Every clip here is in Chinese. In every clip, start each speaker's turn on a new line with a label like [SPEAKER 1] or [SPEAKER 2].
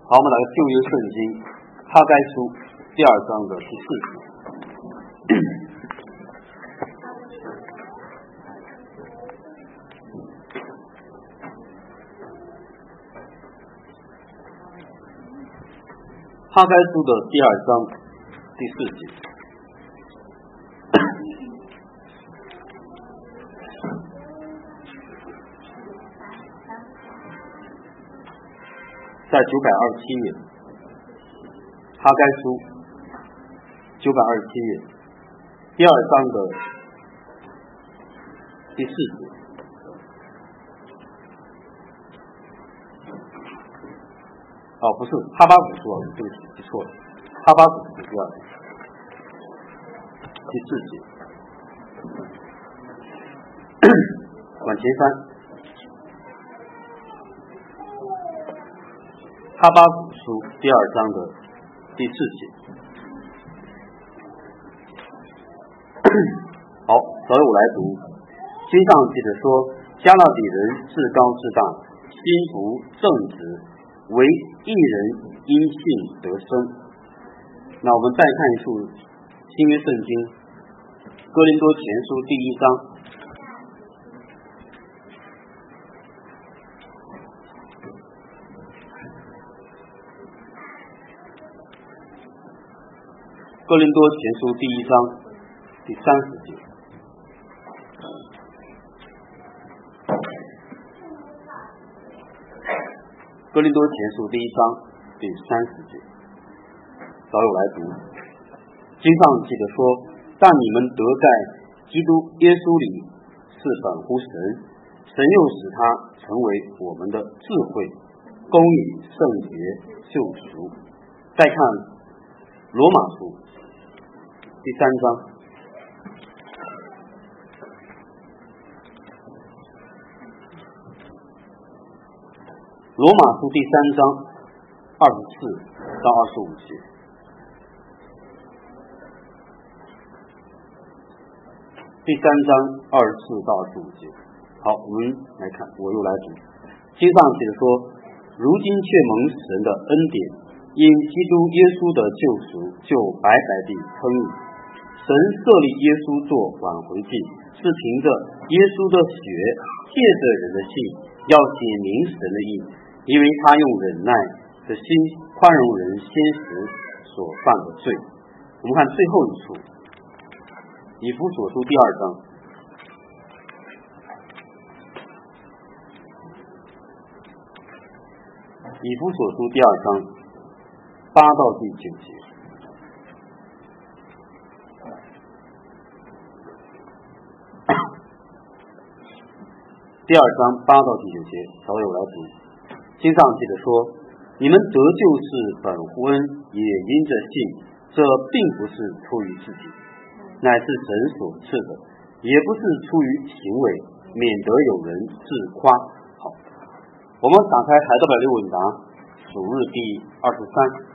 [SPEAKER 1] 好，我们来个旧约圣经哈该书第2章的第4节。哈该书的第2章第4节。在927页，哈该书927页第2章的第4节。不是哈巴谷书，对不起，记错了，哈巴谷书第2章第4节。往前翻。哈巴谷书第2章的第4节。好，所以我来读。经上记着说，加勒底人至高至大，心不正直，唯一人因信得生。那我们再看一处新约圣经，哥林多前书第1章。哥林多前书第1章第30节。哥林多前书第1章第30节。稍后我来读。经上记着说，但你们得在基督耶稣里是本乎神，神又使他成为我们的智慧、公义、圣洁、救赎。再看罗马书第3章。罗马书第3章24到25节。第3章24到25节。好，我们来看，我又来读。经上记着说，如今却蒙神的恩典，因基督耶稣的救赎，就白白地称义。神设立耶稣做挽回祭，是凭着耶稣的血，借着人的信，要显明神的义，因为他用忍耐的心宽容人先时所犯的罪。我们看最后一处，以弗所书第2章。以弗所书第2章8到第9节。第2章8到第9节，稍微我来读。经上记着说，你们得救是本乎恩，也因着信，这并不是出于自己，乃是神所赐的，也不是出于行为，免得有人自夸。好，我们打开海德堡利问答主日第23。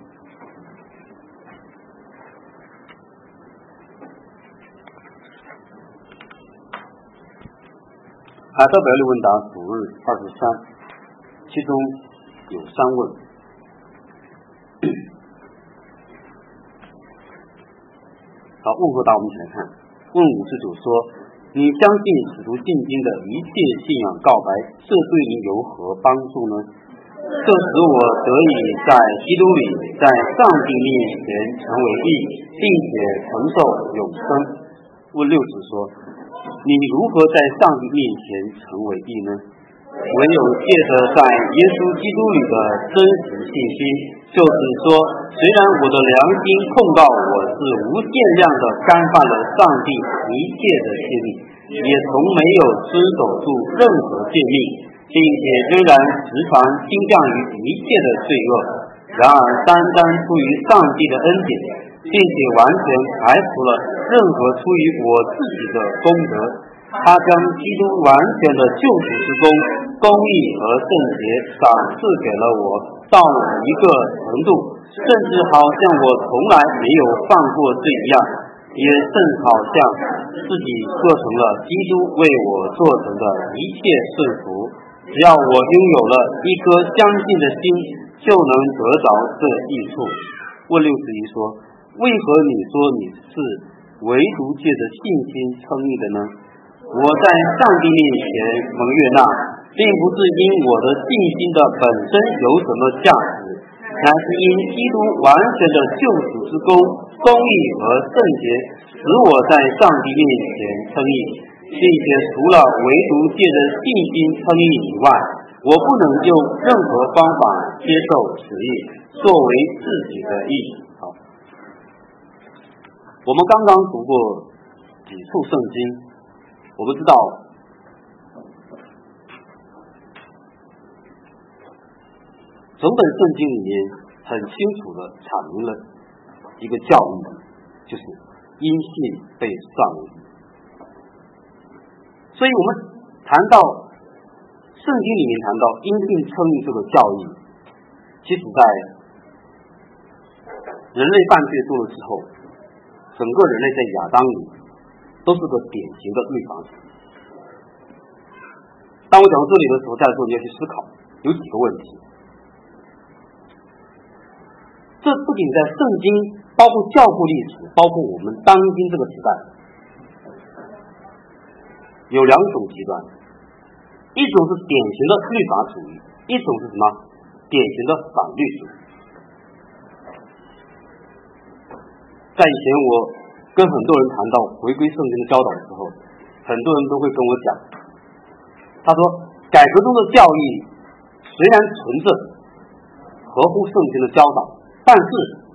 [SPEAKER 1] 海德堡利问答主日23，其中有3问。好，问和答我们一起来看。问59说，你相信使徒信经的一切信仰告白，这对你有何帮助呢？这使我得以在基督里，在上帝面前成为义，并且承受永生。问60说，你如何在上帝面前成为义呢？唯有借着在耶稣基督里的真实信心，就是说，虽然我的良心控告我是无限量的干犯了上帝一切的诫命，也从没有遵守住任何诫命，并且仍然时常倾向于一切的罪恶，然而单单出于上帝的恩典，并且完全排除了任何出于我自己的功德，他将基督完全的救赎之功、公义和圣洁赏赐给了我，到一个程度，甚至好像我从来没有犯过罪一样，也正好像自己做成了基督为我做成的一切顺服。只要我拥有了一颗相信的心， 就能得着这益处。问61说，为何你说你是唯独借着信心称义的呢？我在上帝面前蒙悦纳，并不是因我的信心的本身有什么价值，乃是因基督完全的救赎之功、公义和圣洁，使我在上帝面前称义，并且除了唯独借着信心称义以外，我不能用任何方法接受此义作为自己的义。好，我们刚刚读过几处圣经，我们知道整本圣经里面很清楚的阐明了一个教义，就是因信被算为义。所以我们谈到圣经里面谈到因信称义这个教义，其实在人类犯罪多了之后，整个人类在亚当里都是个典型的律法主义。当我讲到这里的时候，在座你要去思考有几个问题。这不仅在圣经，包括教父历史，包括我们当今这个时代，有两种极端，一种是典型的律法主义，一种是什么？典型的反律主义。在以前我跟很多人谈到回归圣经的教导的时候，很多人都会跟我讲，他说改革中的教义虽然纯正，合乎圣经的教导，但是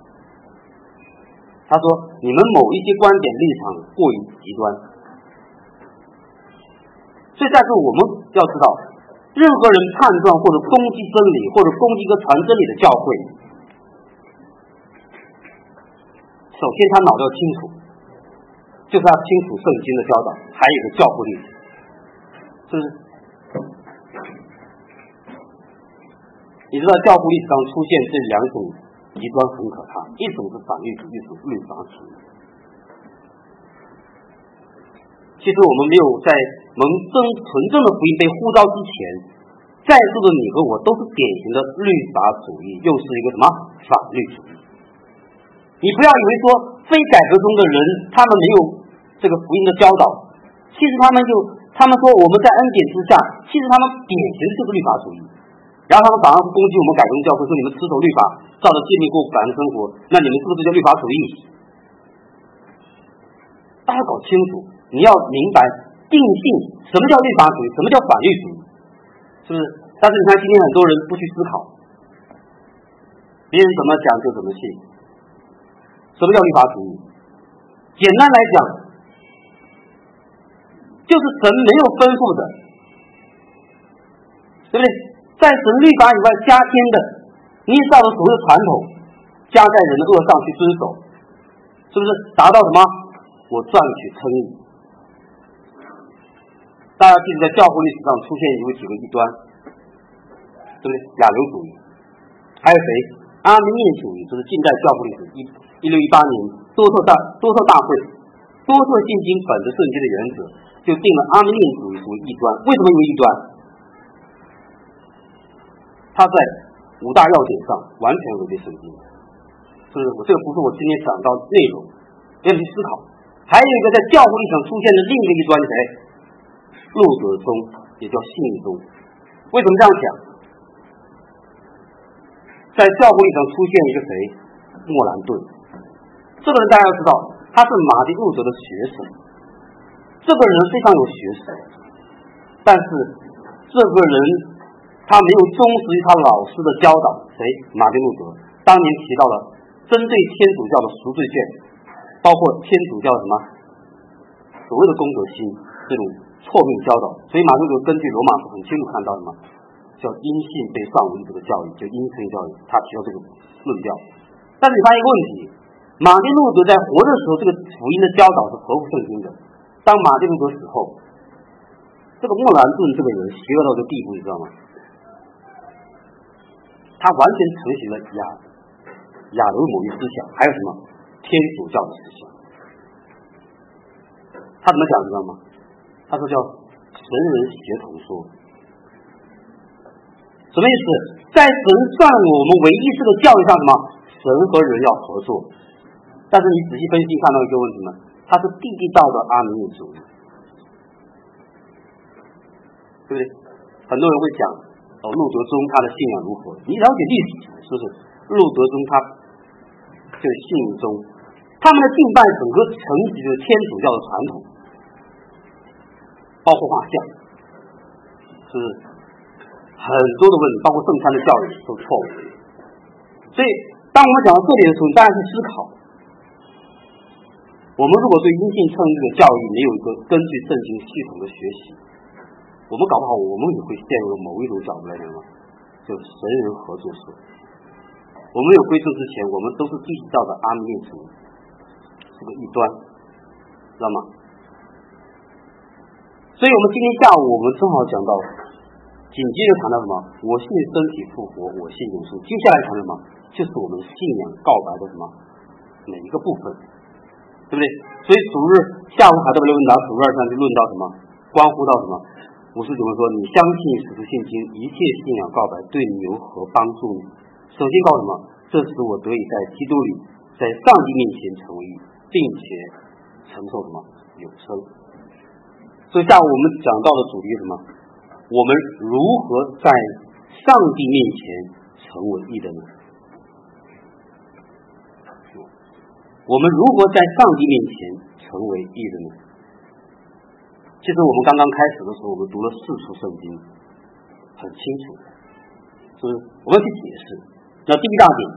[SPEAKER 1] 他说你们某一些观点立场过于极端。所以在这我们要知道，任何人判断或者攻击真理，或者攻击一个传真理的教会，首先他脑子要清楚，就是要清楚圣经的教导，还有一个教父历史，是不是？你知道教父历史上出现这两种极端很可怕，一种是反律主义，一种是律法主义。其实我们没有在纯正的福音被呼召之前，在座的你和我都是典型的律法主义，又是一个什么反律主义。你不要以为说非改革中的人他们没有这个福音的教导，其实他们说我们在恩典之下，其实他们典型的就是律法主义。然后他们反而攻击我们改革教会，说你们持守律法，照着诫命过感恩生活，那你们是不是叫律法主义？大家搞清楚，你要明白定性什么叫律法主义，什么叫反律主义，是不是？但是你看今天很多人不去思考，别人怎么讲就怎么信。什么叫律法主义？简单来讲，就是神没有吩咐的，对不对？在神律法以外加添的，你照着所谓的传统加在人的恶上去遵守，是不是达到什么？我赚取称义。大家记得在教会历史上出现有几个异端，对不对？亚流主义，还有谁？阿明念主义，就是近代教会历史1618年多特大会多特信经本着圣经的原则，就定了阿明念主义属于异端。为什么有异端？他在5大要点上完全违背圣经，是不是？这个不是我今天讲到内容，要去思考。还有一个在教会历史上出现的另一个异端是谁？路德宗，也叫信宗。为什么这样讲？在教会历史上出现一个谁？莫兰顿。这个人大家要知道，他是马丁路德的学生，这个人非常有学识，但是这个人他没有忠实于他老师的教导。谁？马丁路德当年提到了针对天主教的赎罪券，包括天主教什么所谓的公德心这种错谬教导。所以马丁路德根据罗马书很清楚看到什么叫因信被算为义这个教义，就因称教义，他提到这个论调。但是你发现一个问题，马丁路德在活着的时候，这个福音的教导是合乎圣经的。当马丁路德死后，这个莫兰顿这个人邪恶到这个地步，你知道吗？他完全承袭了亚流某一思想，还有什么天主教的思想。他怎么讲知道吗？他说叫神人协同说。什么意思？ 在神算我们为义这个教义上，什么神和人要合作。但是你仔细分析看到一个问题呢，它是地道的阿米尼主义，对不对？很多人会讲路德宗他的信仰如何？你了解历史，是不是？路德宗他这个信中，他们的敬拜整个承袭着天主教的传统，包括画像，是很多的问题，包括圣餐的教育都错误。所以当我们讲到这里的时候，大家去思考，我们如果对因信称义的教义没有一个根据圣经系统的学习，我们搞不好我们也会陷入某一种角度来讲，就是神人合作说。我们有归正之前，我们都是地道的阿米尼主义，是个异端，知道吗？所以我们今天下午我们正好讲到，紧接着谈到什么？我信身体复活，我信永生。接下来谈什么？就是我们信仰告白的什么每一个部分，对不对？所以主日下午海德堡论答主日上就论到什么？关乎到什么？59问说，你相信使徒信经，一切信仰告白对你有何帮助呢？首先告诉什么？这使我得以在基督里，在上帝面前成为义，并且承受什么永生。所以下午我们讲到的主题是什么？我们如何在上帝面前成为义的呢？我们如何在上帝面前成为义的呢？其实我们刚刚开始的时候，我们读了4处圣经，很清楚，是不是？我们去解释。那第一大点，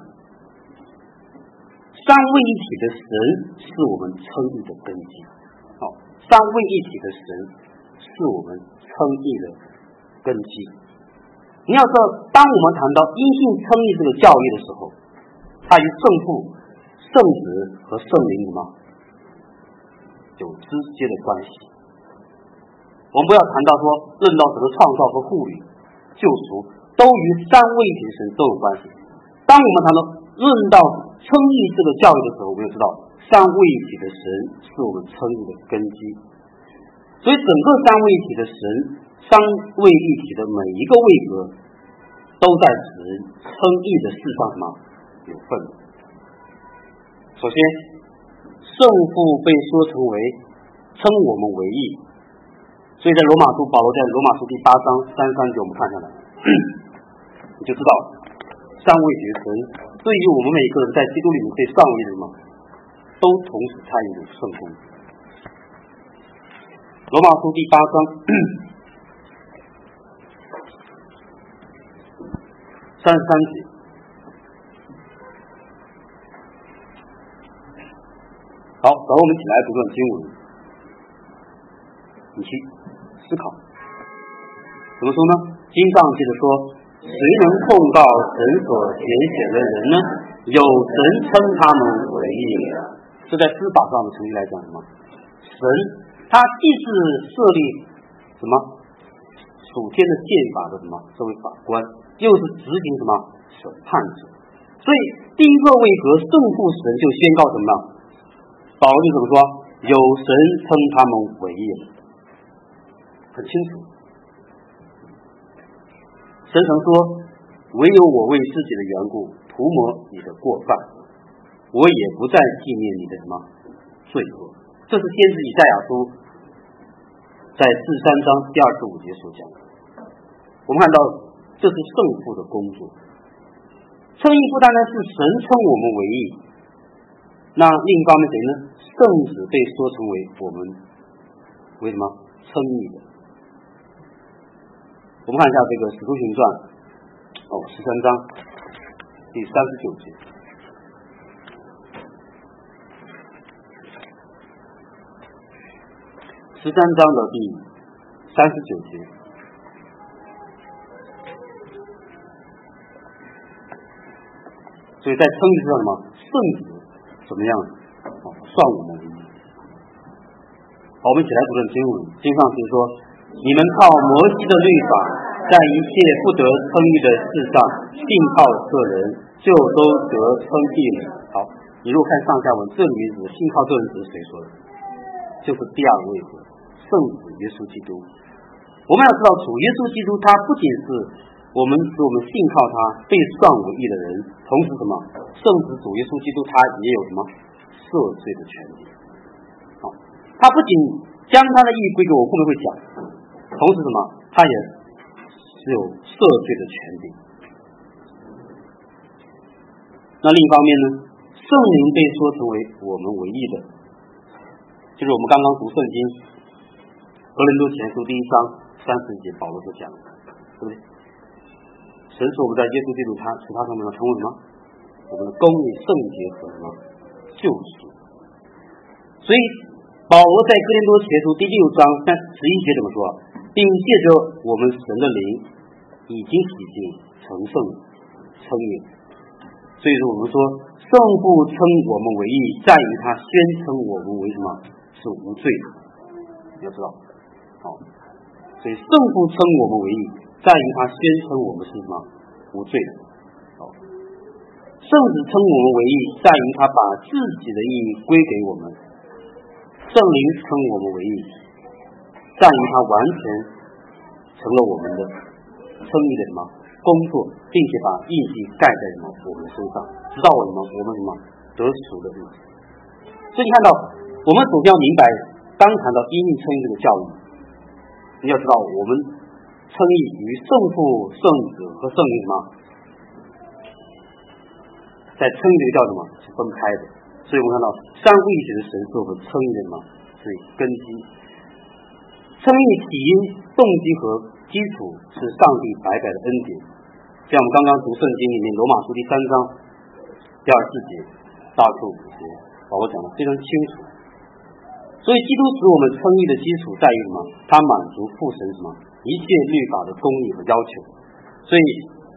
[SPEAKER 1] 三位一体的神是我们称义的根基。三位一体的神是我们称义的根基。你要知道，当我们谈到因信称义这个教义的时候，它与圣父、圣子和圣灵什么有直接的关系。我们不要谈到说论到整个创造和护理、救赎都与三位一体的神都有关系。当我们谈到论到称义这个教育的时候，我们要知道三位一体的神是我们称义的根基。所以整个三位一体的神、三位一体的每一个位格都在使人称义的事上什么有份。首先，圣父被说成为称我们为义，所以在罗马书，保罗在罗马书第8章33节我们看下来，你就知道三位一体的神对于我们每一个人在基督里面被上位的什么都同时参与圣功。罗马书第8章33节，好，然后我们一起来读段经文，你去思考。怎么说呢？经上记着说，谁能控告神所拣选的人呢？有神称他们为义。这在司法上的程序来讲，什么？神他既是设立什么属天的宪法的什么这位法官，又是执行什么审判者。所以第一个位格圣父神就宣告什么呢？保罗就怎么说？有神称他们为义，很清楚。神曾说，唯有我为自己的缘故涂抹你的过犯，我也不再纪念你的什么罪恶。这是先知以赛亚书在43章第25节所讲的。我们看到这是圣父的工作，称义不单单是神称我们为义，那另一方面谁呢？圣子被说成为我们为什么称义的。我们看一下这个使徒行传13章第39节。13章的第39节，所以在称义上什么圣子怎么样算我们为义。好，我们一起来读段经文。经上是说，你们靠摩西的律法，在一切不得称义的事上信靠这人，就都得称义了。好，你如果看上下文，这里指信靠这人是谁说的？就是第二位格圣子耶稣基督。我们要知道，主耶稣基督他不仅是我们信靠他被算为义的人，同时什么？圣子主耶稣基督他也有什么赦罪的权利。他不仅将他的义归给我，后面会讲，同时什么？他也是有赦罪的权利。那另一方面呢，圣灵被说成为我们唯一的，就是我们刚刚读圣经哥林多前书第1章30节保罗所讲的，对不对？神使我们在耶稣基督使他上面成为什么？我们的公义、圣洁和什么救赎。所以保罗在哥林多前书第6章11节怎么说？并借着我们神的灵已经洗净成圣称义。所以说我们说圣父称我们为义，在于他宣称我们为什么？是无罪的。你要知道，所以圣父称我们为义，在于他宣称我们是什么？无罪的。圣子称我们为义，在于他把自己的义归给我们。圣灵称我们为义，在于他完全成了我们的称义的什么工作，并且把印记盖在什么我们身上，直到我们什么得赎的日子。所以你看到，我们首先要明白，当谈到因义称义这个教义，你要知道我们称义与圣父、圣子和圣灵什么在称义这个教什么是分开的。所以我们看到三位一体的神是我们称义的什么是根基。称义起因、动机和基础是上帝白白的恩典。像我们刚刚读圣经里面罗马书第3章第24节到25节，保罗讲的非常清楚。所以基督使我们称义的基础在于什么？他满足父神什么一切律法的公义和要求。所以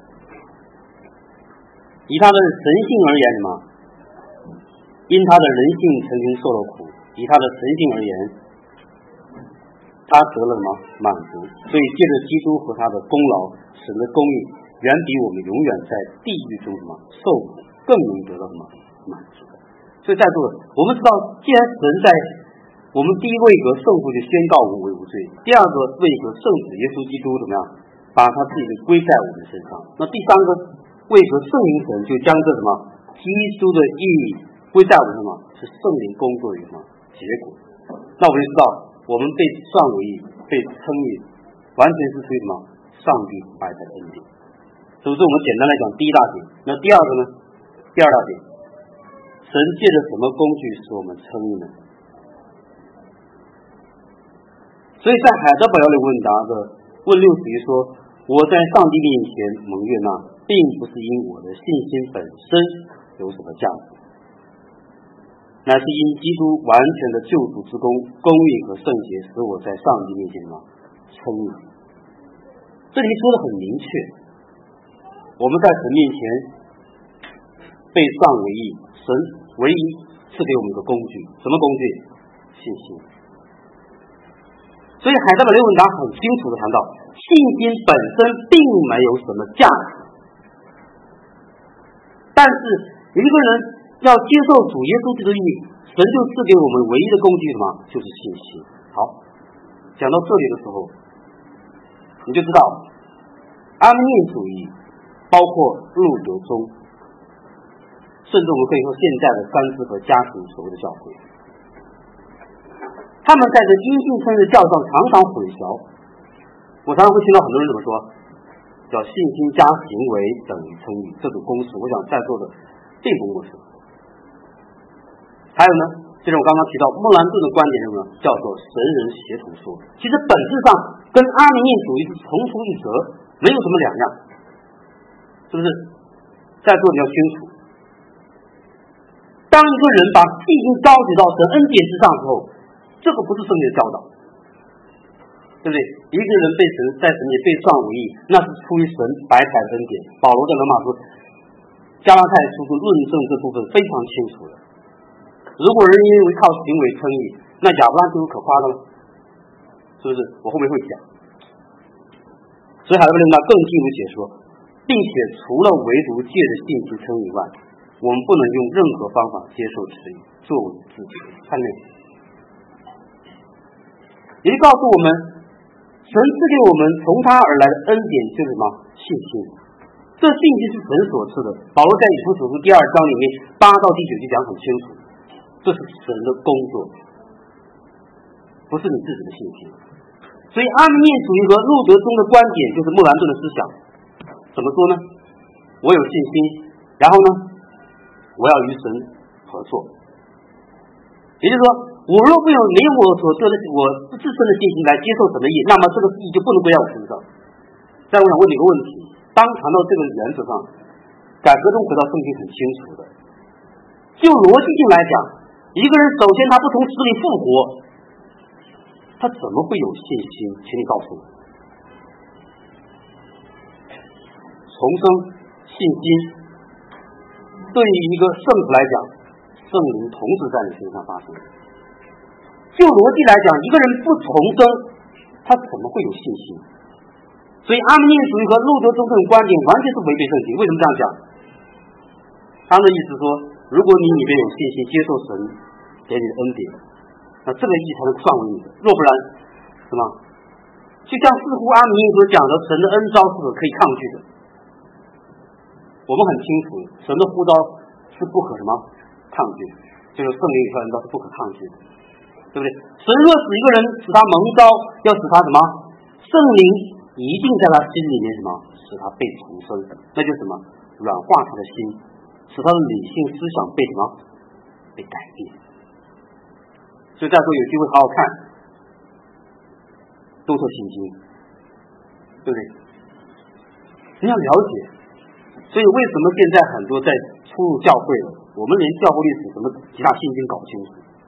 [SPEAKER 1] 以他的神性而言什么？因他的人性曾经受了苦，以他的神性而言，他得了什么满足。所以借着基督和他的功劳，神的公义远比我们永远在地狱中什么受苦更能得到什么满足。所以在座的我们知道，既然神在我们第一位格圣父就宣告我们为无罪，第二个位格圣子耶稣基督怎么样把他自己的归在我们身上，那第三个位格圣灵神就将这什么基督的意义归在我们什么是圣灵工作的什么结果。那我们就知道我们被算为义被称义完全是出于什么上帝白白的恩典。所以说我们简单来讲第一大点。那第二个呢？第二大点，神借着什么工具使我们称义呢？所以在海德堡要理问答的问60节说，我在上帝面前蒙悦纳，并不是因我的信心本身有什么价值，乃是因基督完全的救赎之功、公义和圣洁，使我在上帝面前称义。这里说的很明确，我们在神面前被算为义，神唯一赐给我们一个工具，什么工具？信心。所以海德堡留文达很清楚的谈到，信心本身并没有什么价值，但是一个人要接受主耶稣基督的义，神就赐给我们唯一的工具什么？就是信心。好，讲到这里的时候，你就知道阿门念主义包括路德宗，甚至我们可以说现在的三自和家庭所谓的教会，他们在这因信称义的教上常常混淆。我常常会听到很多人怎么说，叫信心加行为等于称义，这种公式我想在座的并不陌生。还有呢，就是我刚刚提到莫兰顿的观点是什么？叫做神人协同说，其实本质上跟阿门念主义是同出一辙，没有什么两样，是不是？在座你要清楚，当一个人把信心高举到神恩典之上的时候，这个不是圣经的教导，对不对？一个人在神里被算为义，那是出于神白白的恩典。保罗在罗马书加拉太书论证这部分非常清楚的。如果人因为靠行为称义，那亚伯拉罕就有可夸的了，是不是？我后面会讲。所以海德堡更进一步解说，并且除了唯独借着信心称义外，我们不能用任何方法接受迟疑作为自己的判断。也就告诉我们，信神赐给我们从他而来的恩典就是什么？信心。这信心是神所赐的。保罗在以弗所书第2章里面8到第9就讲很清楚，这是神的工作，不是你自己的信心。所以阿米念主义和路德宗的观点就是莫兰顿的思想。怎么说呢？我有信心，然后呢，我要与神合作。也就是说，我若没有我所做的我自身的信心来接受神的意，那么这个意就不能归在我身上。再我想问你一个问题，当谈到这个原则上，改革中回到圣经很清楚的。就逻辑性来讲，一个人首先他不从死里复活，他怎么会有信心？请你告诉我。重生信心对于一个圣徒来讲，圣灵同时在你身上发生。就逻辑来讲，一个人不重生，他怎么会有信心？所以阿米念主义和路德宗这种观点完全是违背圣经。为什么这样讲？他们的意思说，如果你里面有信心，接受神给你的恩典，那这个意才能算为你的。若不然，是吗？就像似乎阿米念所讲的，神的恩召是可以抗拒的。我们很清楚，神的呼召是不可什么抗拒，就是圣灵与恩召是不可抗拒的，对不对？神若使一个人使他蒙召，要使他什么？圣灵一定在他心里面什么？使他被重生，那就是什么？软化他的心，使他的理性思想被什么？被改变。所以再说有机会好好看多特信经，对不对？你要了解。所以为什么现在很多在出入教会了，我们连教会历史什么其他信经搞不清楚？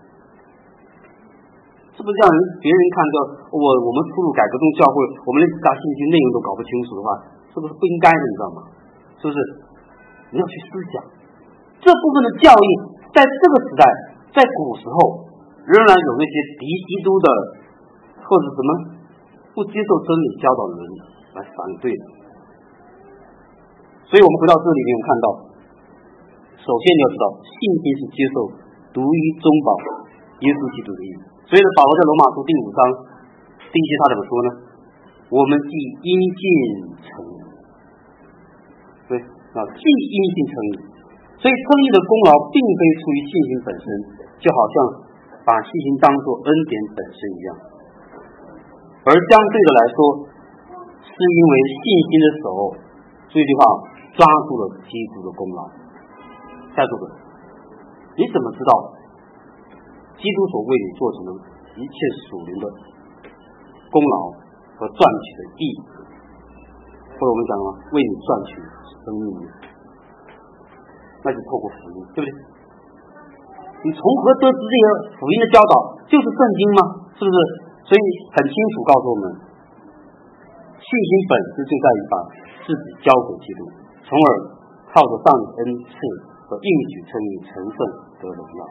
[SPEAKER 1] 是不是让别人看到我们出入改革中教会，我们连其他信经内容都搞不清楚的话，是不是不应该的？你知道吗？是不是？你要去思想这部分的教义，在这个时代，在古时候，仍然有那些敌基督的或者什么不接受真理教导的人来反对的。所以我们回到这里面，我们看到，首先你要知道，信心是接受独一中保耶稣基督的义。所以呢，保罗在罗马书第5章第1节他怎么说呢？我们既因信称义，对既因信称义，所以称义的功劳并非出于信心本身，就好像把信心当作恩典本身一样，而相对的来说，是因为信心的手，这句话抓住了基督的功劳。在座的，你怎么知道基督所为你做成的一切属灵的功劳和赚取的义，或者我们讲了为你赚取生命，那就透过福音，对不对？你从何得知这些福音的教导？就是圣经吗？是不是？所以很清楚告诉我们，信心本质就在于把自己交给基督，从而靠着上帝恩赐和应许称义成圣得荣耀。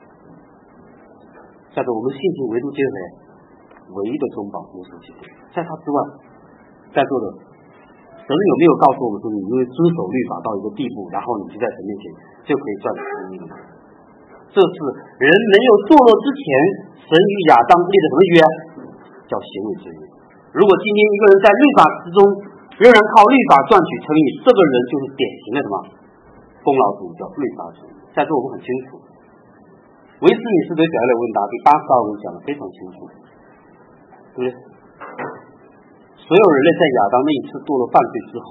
[SPEAKER 1] 下面我们信心唯独接谁？唯一的中保耶稣基督。在他之外，在座的神有没有告诉我们说，你因为遵守律法到一个地步，然后你就在神面前就可以赚取生命了？这是人没有堕落之前，神与亚当立的什么约？叫行为之约。如果今天一个人在律法之中仍然靠律法赚取称义，这个人就是典型的什么功劳主义，叫律法主义。在这我们很清楚，维斯米斯德小类问答第82文讲得非常清楚，对不对？所有人类在亚当那一次堕落犯罪之后，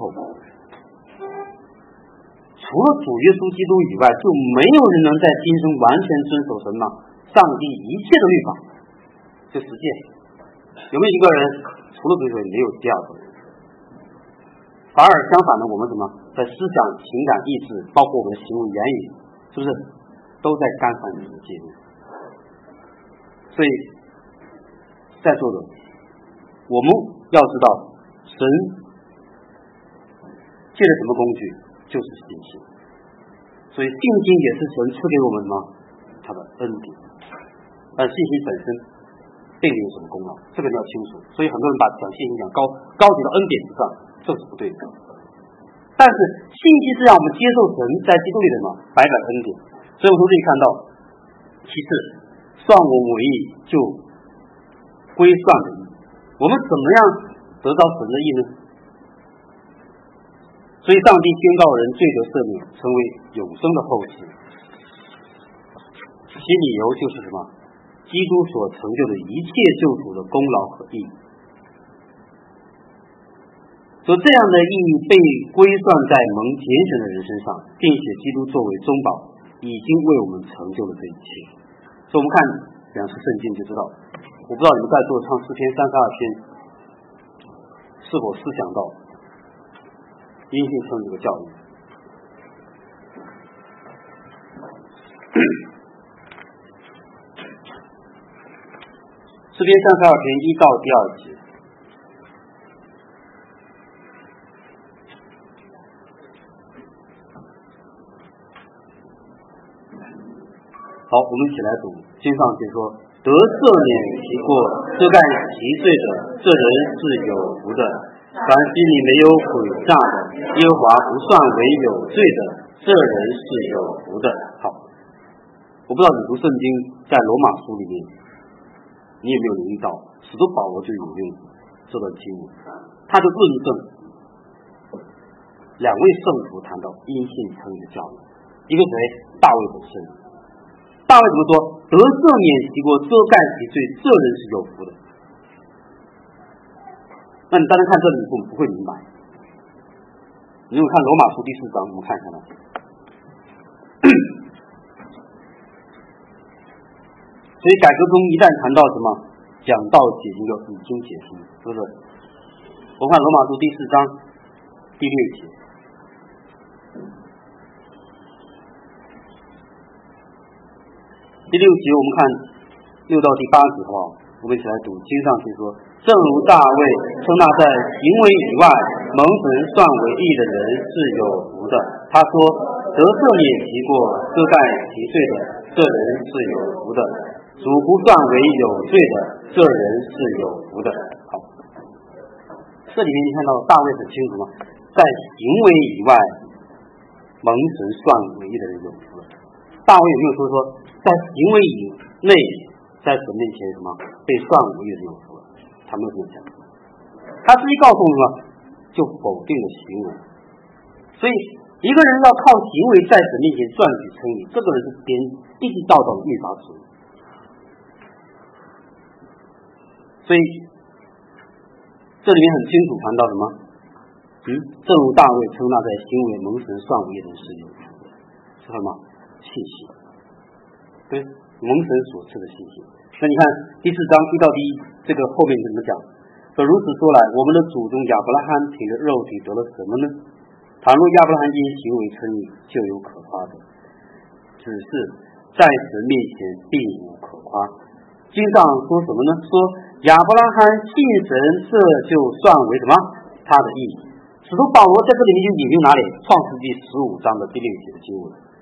[SPEAKER 1] 除了主耶稣基督以外，就没有人能在今生完全遵守神嘛上帝一切的律法，就实践。有没有一个人除了这个没有第二个人？反而相反的，我们什么在思想、情感、意志，包括我们的行为、言语，是不是都在干犯你的诫命？所以在座的我们要知道，神借了什么工具？就是信心。所以信心也是神赐给我们什么？他的恩典。但信心本身并没有什么功劳，这个你要清楚。所以很多人把讲信心讲高举到恩典之上，这是不对的。但是信心是让我们接受神在基督里的什么白白恩典。所以我从这里看到，其次算我为义就归算的义， 我们怎么样得到神的义呢？所以上帝宣告人罪得赦免，成为永生的后嗣。其理由就是什么？基督所成就的一切救赎的功劳和义。所以这样的意义被归算在蒙拣选的人身上，并且基督作为中保，已经为我们成就了这一切。所以我们看两次圣经就知道，我不知道你们在座唱诗篇32篇是否思想到因信称这个教义。诗篇32篇1到第2节。好，我们一起来读经上去说，得赦免其过遮盖其罪的，这人是有福的。凡心里没有诡诈的，耶和华不算为有罪的，这人是有福的。好，我不知道你读圣经在罗马书里面你有没有留意到，使徒保罗就引用这段经文，他就论证两位圣徒谈到因信称义的教义。一个谁？大卫本身。大卫怎么说？得赦免其过，遮盖其罪，这人是有福的。那你单单看这里，我们不会明白。你如果看罗马书第4章，我们看一下呢。所以改革中一旦谈到什么讲道解经，就已经解释，是不是？我们看罗马书第4章第6节。第6节我们看6到第8节，好不好？我们一起来读经上去说，正如大卫称那在行为以外蒙神算为义的人是有福的。他说，得赦免其过遮盖其罪的，这人是有福的。主不算为有罪的，这人是有福的。好，这里面你看到大卫很清楚吗？在行为以外蒙神算为义的人有福的。大卫有没有说在行为以内在神面前什么被算为义的人有福了？他没有这么讲，他直接告诉我们什么？就否定了行为。所以一个人要靠行为在神面前赚取称义，这个人是颠地地道道的律法主义。所以这里面很清楚谈到什么？正如大卫称那在行为蒙神算为义的人是有福的，是什么？信心，对蒙神所赐的信心。那你看第4章1到第1，这个后面怎么讲？说如此说来，我们的祖宗亚伯拉罕凭着肉体得了什么呢？倘若亚伯拉罕因行为称义，就有可夸的；只是在神面前并无可夸。经上说什么呢？说亚伯拉罕信神，这就算为什么？他的义。使徒保罗在这里面就引用哪里？创世纪15章的第6节的经文。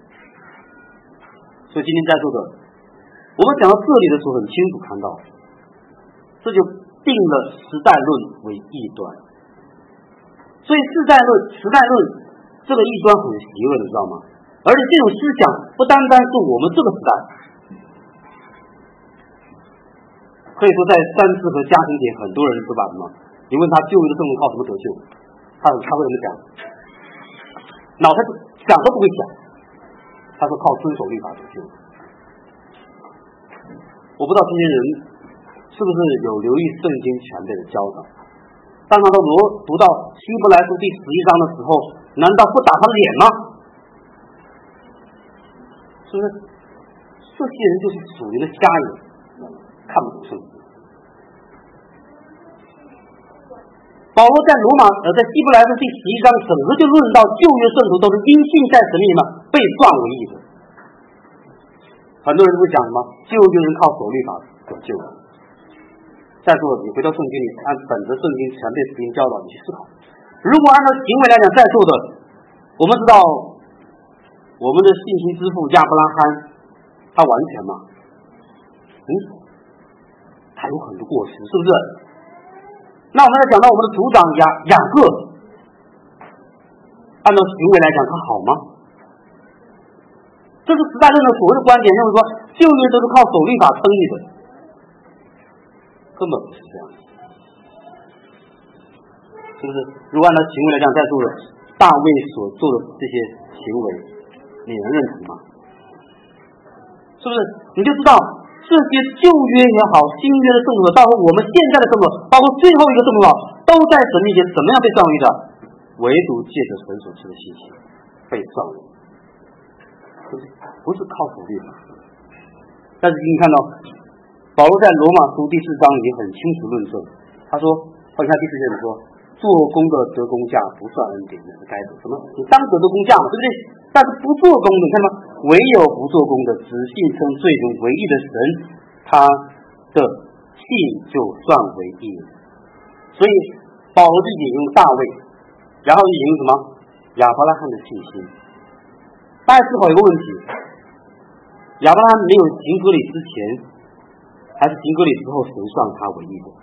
[SPEAKER 1] 所以今天在座的，我们讲到这里的时候，很清楚看到，这就定了时代论为异端。所以时代论这个异端很邪恶的，知道吗？而且这种思想不单单是我们这个时代，可以说在3次和家庭点，很多人都把什么？你问他旧约的圣经靠什么得救？他会怎么讲？脑袋想都不会想。他说靠遵守律法得救。我不知道这些人是不是有留意圣经前辈的教导。当他都读到希伯来书第11章的时候，难道不打他脸吗？是不是？这些人就是属灵的瞎人，看不懂圣经。保罗在希伯来书第11章整个就论到旧约圣徒都是因信在神里面被算为义的。很多人会讲什么？旧约人靠守律法得救。在座你回到圣经里，按本着圣经前辈福音教导，你去思考。如果按照行为来讲，在座的，我们知道我们的信心之父亚伯拉罕，他完全吗？他有很多过失，是不是？那我们再讲到我们的族长雅各，按照行为来讲，他好吗？这是时代论的所谓的观点，就是说旧约都是靠守律法称义的，根本不是这样。 是不是？如果按照行为来讲，在座的大卫所做的这些行为，你能认同吗？是不是？你就知道这些旧约也好，新约的圣徒，包括我们现在的圣徒，包括最后一个圣徒，都在神面前怎么样被算为的？唯独借着神所赐的信息被算为，是不是？不是靠手律法。但是你看到保罗在罗马书第4章里很清楚论证，他说，你看第4节里说，做工的得工价不算恩典，那是该得什么？你当得工价嘛，对不对？但是不做工的，你看吗？唯有不做工的，只信称罪人唯一的神，他的信就算为义了。所以保罗就引用大卫，然后引用什么？亚伯拉罕的信心。大家思考一个问题：亚伯拉罕没有行割礼之前，还是行割礼之后，神算他为义的？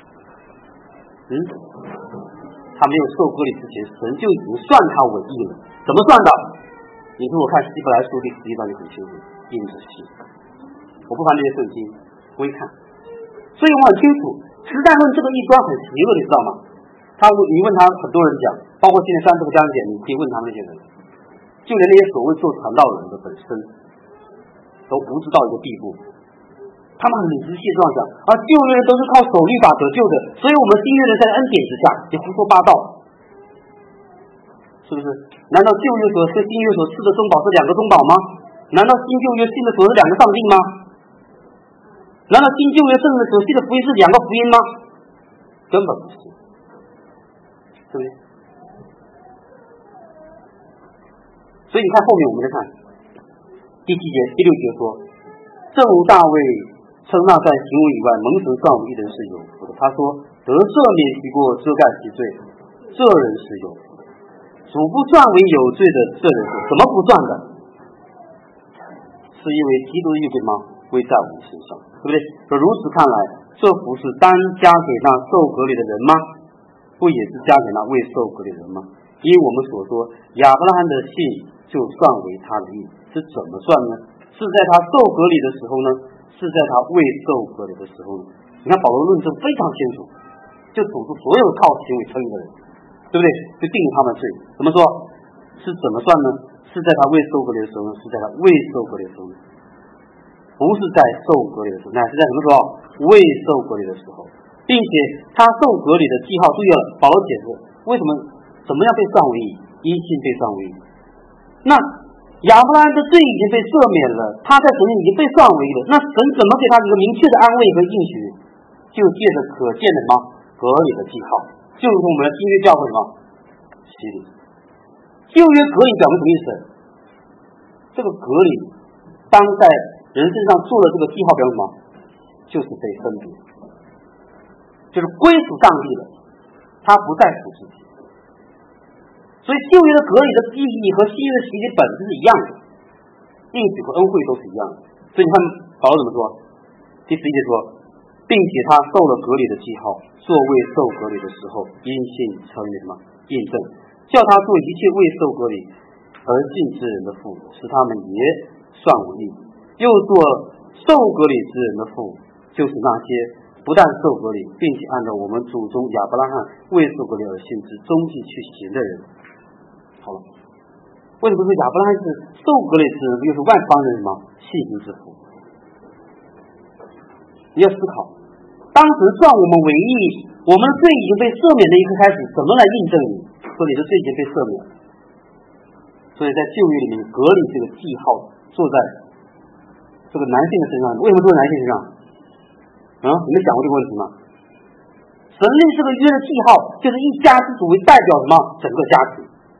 [SPEAKER 1] 他没有受割礼之前，神就已经算他为义了。怎么算的？你如果看希伯来书第11章就很清楚，因着信。我不翻这些圣经，我一看，所以我很清楚，实在论这个异端很邪恶，你知道吗？你问他，很多人讲，包括今天30个家长姐，你可以问他们那些人，就连那些所谓做传道人的本身，都无知到一个地步。他们很理直气壮讲，旧约都是靠守律法得救的，所以我们新约人在恩典之下，你胡说八道，是不是？难道旧约所和新约所赐的中保是2个中保吗？难道新旧约信的所是2个上帝吗？难道新旧约圣的所信的福音是2个福音吗？根本不是，对不对？所以你看后面我们再看第7节、第6节说，正如大卫称那在行为以外蒙神算为义的人是有福的。他说，得赦免其过，遮盖其罪，这人是有福的。主不算为有罪的这人是怎么不算的？是因为基督的义吗？归在我们身上，对不对？如此看来，这不是单加给那受割礼的人吗？不也是加给那未受割礼的人吗？因为我们所说亚伯拉罕的信就算为他的义，是怎么算呢？是在他受割礼的时候呢？是在他未受割礼的时候呢？你看保罗论证非常清楚，就指出所有靠行为称义的人，对不对？就定他们罪。怎么说？是怎么算呢？是在他未受割礼的时候呢？是在他未受割礼的时候呢？不是在受割礼的时候，乃是在什么时候？未受割礼的时候，并且他受割礼的记号，注意了，保罗解释为什么怎么样被算为义，因信被算为义。那亚伯拉罕的罪已经被赦免了，他在神已经被算为义了，那神怎么给他一个明确的安慰和应许？就借着可见的什么割礼的记号，就如同我们的新约教会什么洗礼。旧约割礼表明什么意思？这个割礼当在人身上做了这个记号表明什么？就是被分别，就是归属上帝了，他不再属自己。所以旧约的割礼的意义和新约的洗礼本质是一样的，应许和恩惠都是一样的。所以你看保罗怎么说？第11节说，并且他受了割礼的记号，做未受割礼的时候，因信成为什么印证，叫他做一切未受割礼而信之人的父，使他们也算为义；又做受割礼之人的父，就是那些不但受割礼，并且按照我们祖宗亚伯拉罕未受割礼而信之终极去行的人。好了，为什么说亚伯拉罕是受割礼之人，又是万方人什么信心之父？你要思考，当时算我们为义，我们的罪已经被赦免的一刻开始，怎么来印证你说你的罪已经被赦免？所以在旧约里面，割礼这个记号做在这个男性的身上，为什么做在男性身上？你们想过这个问题吗？神令这个约的记号，就是一家之主为代表什么？整个家庭，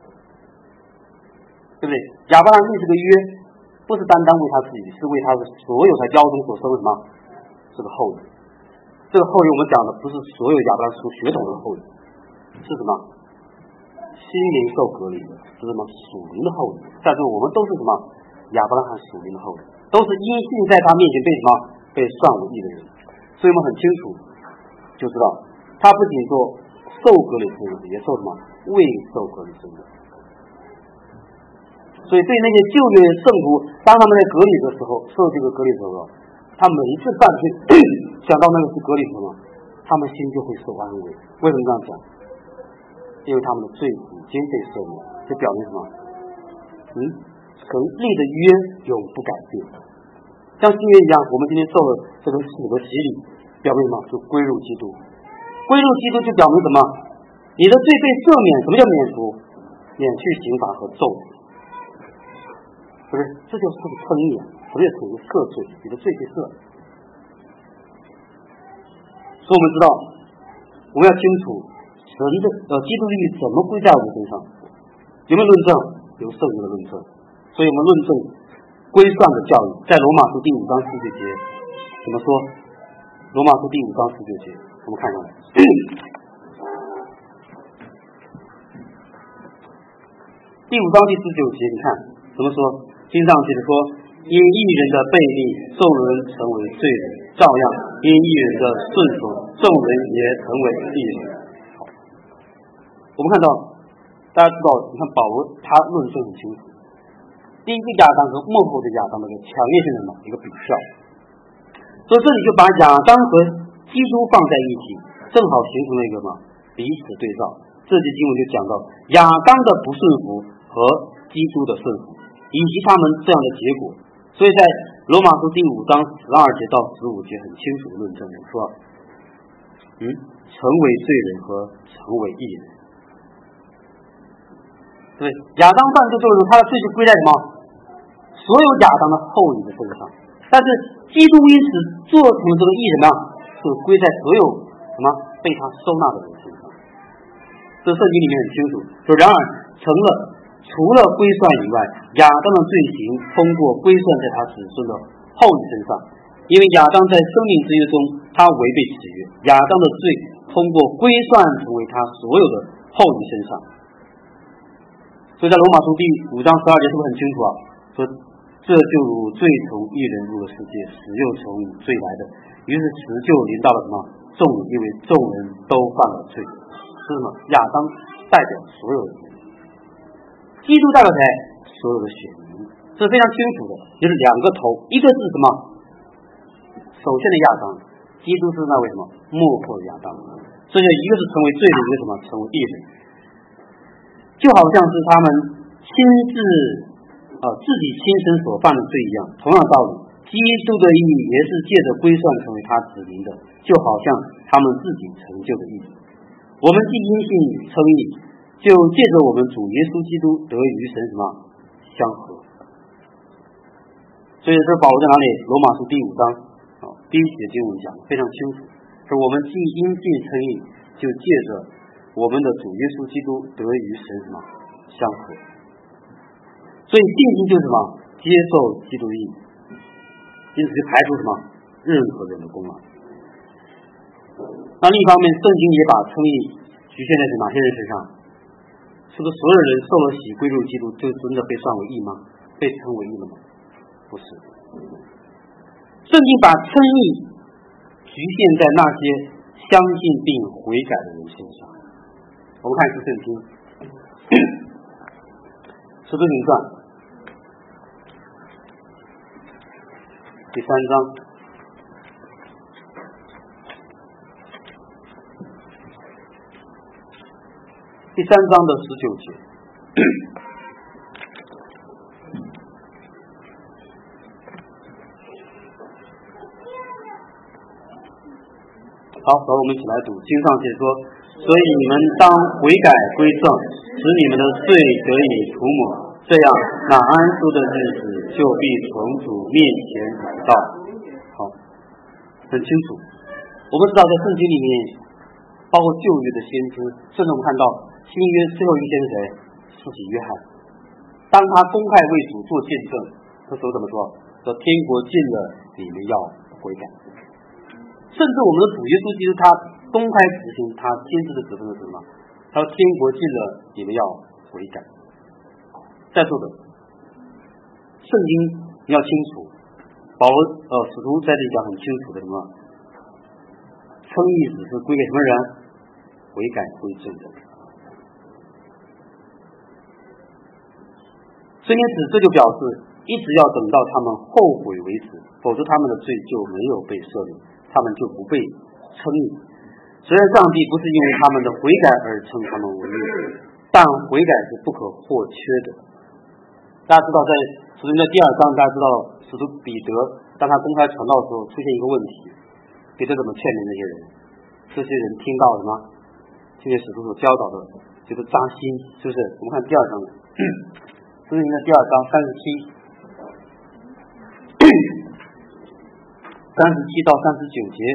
[SPEAKER 1] 对不对？亚伯拉罕立这个约，不是单单为他自己，是为他的所有在家中所生的什么？这个后裔。这个后裔我们讲的不是所有亚伯拉罕属血统的后裔，是什么？心灵受割礼的，是什么？属灵的后裔。在这我们都是什么？亚伯拉罕属灵的后裔，都是因信在他面前被什么？被算为义的人。所以我们很清楚就知道，他不仅做受割礼之人，也受什么？未受割礼之人。所以对那些旧约圣徒，当他们在割礼的时候，受这个割礼的时候，他每一次犯罪想到那个是割礼的时候，他们心就会受安慰。为什么这样讲？ 因为他们的罪已经被赦免，这表明什么？神立的约永不改变。像新约一样，我们今天受了这个洗的洗礼，表明什么？就归入基督。归入基督就表明什么？你的罪被赦免。什么叫免除？免去刑罚和咒诅。不是，这就是称义啊！什么叫称义？赦罪，你的罪被赦。所以我们知道，我们要清楚神的基督的义怎么归在我们身上，有没有论证？有圣经的论证。所以我们论证归算的教育，在罗马书第5章19节怎么说？罗马书第5章19节，我们看上来。第5章第19节，你看怎么说？经上写着说，因义人的悖逆，众人成为罪人，照样因义人的顺从，众人也成为义人。好，我们看到，大家知道，你看保罗他论证很清楚。第一个亚当和幕后的亚当的强烈性的一个比较，所以这里就把亚当和基督放在一起，正好形成了一个彼此对照。这节经文就讲到亚当的不顺服和基督的顺服，以及他们这样的结果。所以在罗马书第5章12节到15节很清楚的论证，说成为罪人和成为义人。对，亚当犯罪之后，他的罪就归在什么？所有亚当的后裔的身上。但是基督因此做成这个义人是归在所有被他收纳的人身上。这圣经里面很清楚说，然而除了归算以外，亚当的罪行通过归算在他子孙的后裔身上，因为亚当在生命之约中他违背此约，亚当的罪通过归算成为他所有的后裔身上。所以在罗马书第5章12节是不是很清楚啊？说这就如罪从一人入了世界，死又从罪来的，于是死就临到了众人，因为众人都犯了罪。是什么？亚当代表所有的人，基督代表谁？所有的选民。这是非常清楚的，就是两个头，一个是什么？首先的亚当，基督是那位什么？幕后的亚当。所以一个是成为罪人，一个什么？成为义人。就好像是他们自己亲身所犯的罪一样，同样道理，基督的义也是借着归算成为他子民的，就好像他们自己成就的义。我们既因信称义，就借着我们主耶稣基督得与神相合。所以这保罗在哪里？罗马书第5章第1节经文讲非常清楚，说我们既因信称义，就借着我们的主耶稣基督得与神相合。所以信心就是接受基督的义，因此就排除任何人的功劳。那另一方面，圣经也把称义局限在哪些人身上？是不是所有人受了洗归入基督就真的被算为义吗？被称为义了吗？不是。圣经把称义局限在那些相信并悔改的人身上。我们看一次圣经，使徒行传第3章。第3章的19节，好，我们一起来读。经上写说，所以你们当悔改归正，使你们的罪得以涂抹，这样那安舒的日子就必从主面前来到。好，很清楚。我们知道在圣经里面，包括旧约的先知，甚至我们看到新约最后一个先知谁？施洗约翰。当他公开为主做见证，这时候怎么说？说天国近了，你们要悔改。甚至我们的主耶稣基督他公开执行他先知的职分是什么？他说天国近了，你们要悔改。再说的，圣经你要清楚，保罗使徒在这里讲很清楚的什么？称义只是归给什么人？悔改归正的人。所以因此这就表示一直要等到他们后悔为止，否则他们的罪就没有被赦免，他们就不被称义。 虽然上帝不是因为他们的悔改而称他们为义，但悔改是不可或缺的。大家知道，在使徒的第2章，大家知道使徒彼得当他公开传道的时候，出现一个问题，彼得怎么劝勉这些人？这些人听到什么？听见使徒所教导的，觉得扎心，是不是？我们看第2章，使徒的第2章37到39节。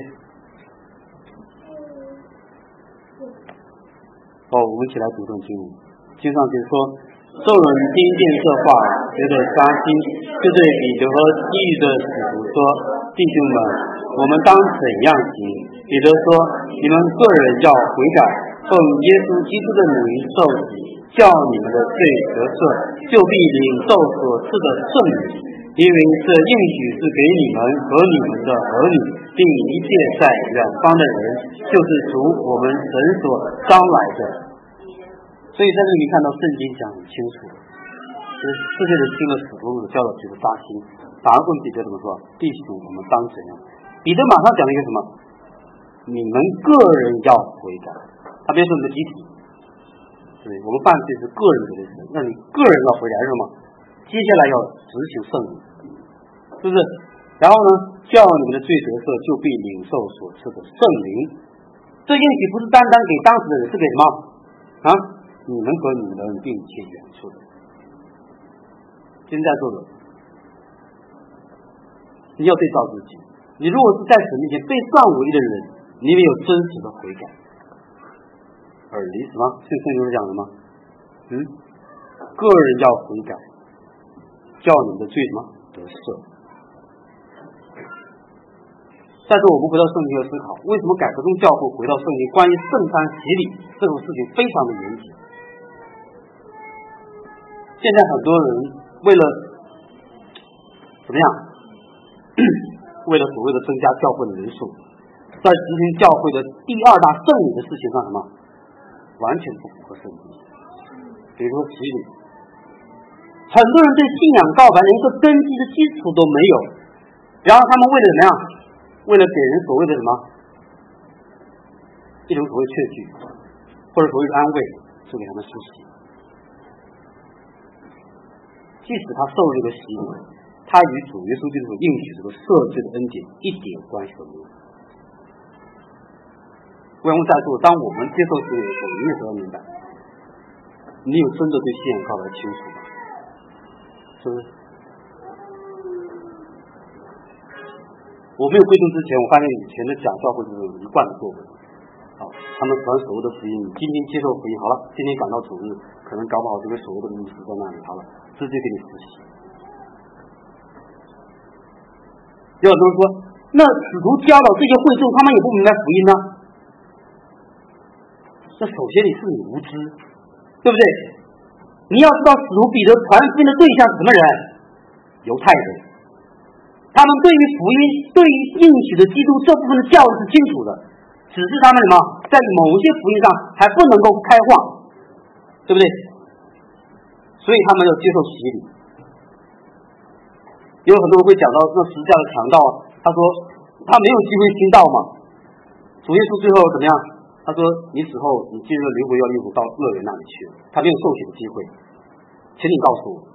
[SPEAKER 1] 我们一起来读这经文。经上就说，众人听见这话，觉得扎心，就对彼得和其余的使徒说：弟兄们，我们当怎样行？彼得说：你们个人要悔改，奉耶稣基督的名受洗，叫你们的罪得赦，就必领受所赐的圣灵，因为这应许是给你们和你们的儿女，并一切在远方的人，就是主我们神所招来的。所以在这里看到圣经讲很清楚，世界的听了使徒的教导觉得扎心，反而问彼得怎么说？弟兄，我们当怎样？彼得马上讲了一个什么？你们个人要悔改。他别说你的集体，对，我们犯罪是个人的事，那你个人要悔改是什么？接下来要执行圣灵，是不是？然后呢，叫你们的罪得赦，就必领受所赐的圣灵。这应许不是单单给当时的人，是给什么啊？你们和你们的人，并且远处的。现在做的，你要对照自己。你如果是在神面前被算为义的人，你没有真实的悔改，而你什么？圣经就是讲的吗？个人要悔改，叫你们的罪什么得赦。再说我们回到圣经的思考，为什么改革宗教会回到圣经关于圣餐洗礼这种事情非常的严谨？现在很多人为了怎么样？为了所谓的增加教会的人数，在执行教会的第2大圣礼的事情上，什么完全不符合圣经。比如说洗礼，很多人对信仰告白连一个根基的基础都没有，然后他们为了怎么样？为了给人所谓的什么一种所谓确据或者所谓的安慰，就给他们施洗。即使他受这个洗礼，他与主耶稣基督所应许这个赦罪的恩典一点关系都没有。我想在座，当我们接受洗礼的时候，你也要明白，你有真的对信仰告白清楚吗？是不是？我没有归宗之前，我发现以前的讲教会就是一贯的作为。他们传所谓的福音，你今天接受福音，好了，今天赶到主日，可能搞不好这个所谓的牧师在那里，好了，直接给你施洗。有很多人说，那使徒教导这些会众，他们也不明白福音呢？那首先你是你无知，对不对？你要知道，使徒彼得传福音的对象是什么人？犹太人。他们对于福音、对于应许的基督这部分的教义是清楚的，只是他们什么在某些福音上还不能够开化，对不对？所以他们要接受洗礼。有很多人会讲到那十字架的强盗，他说他没有机会听到嘛。主耶稣最后怎么样？他说你死后你进入灵魂要灵魂到乐园那里去，他没有受洗的机会。请你告诉我，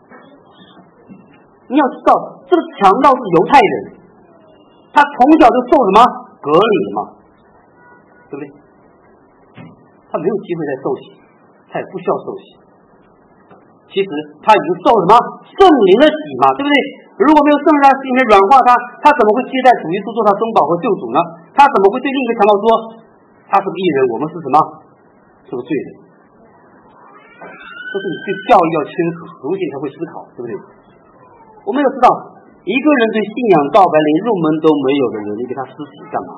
[SPEAKER 1] 你要知道这个强盗是犹太人，他从小就受什么隔离嘛，对不对？他没有机会再受洗，他也不需要受洗。其实他已经受什么圣灵的洗嘛，对不对？如果没有圣灵的洗没软化他，他怎么会接待主耶稣做他中保和救主呢？他怎么会对另一个强盗说他是个义人，我们是什么？是个罪人？这是你对教义要清楚，熟悉才会思考，对不对？我们要知道，一个人对信仰告白连入门都没有的人，你给他施洗干嘛？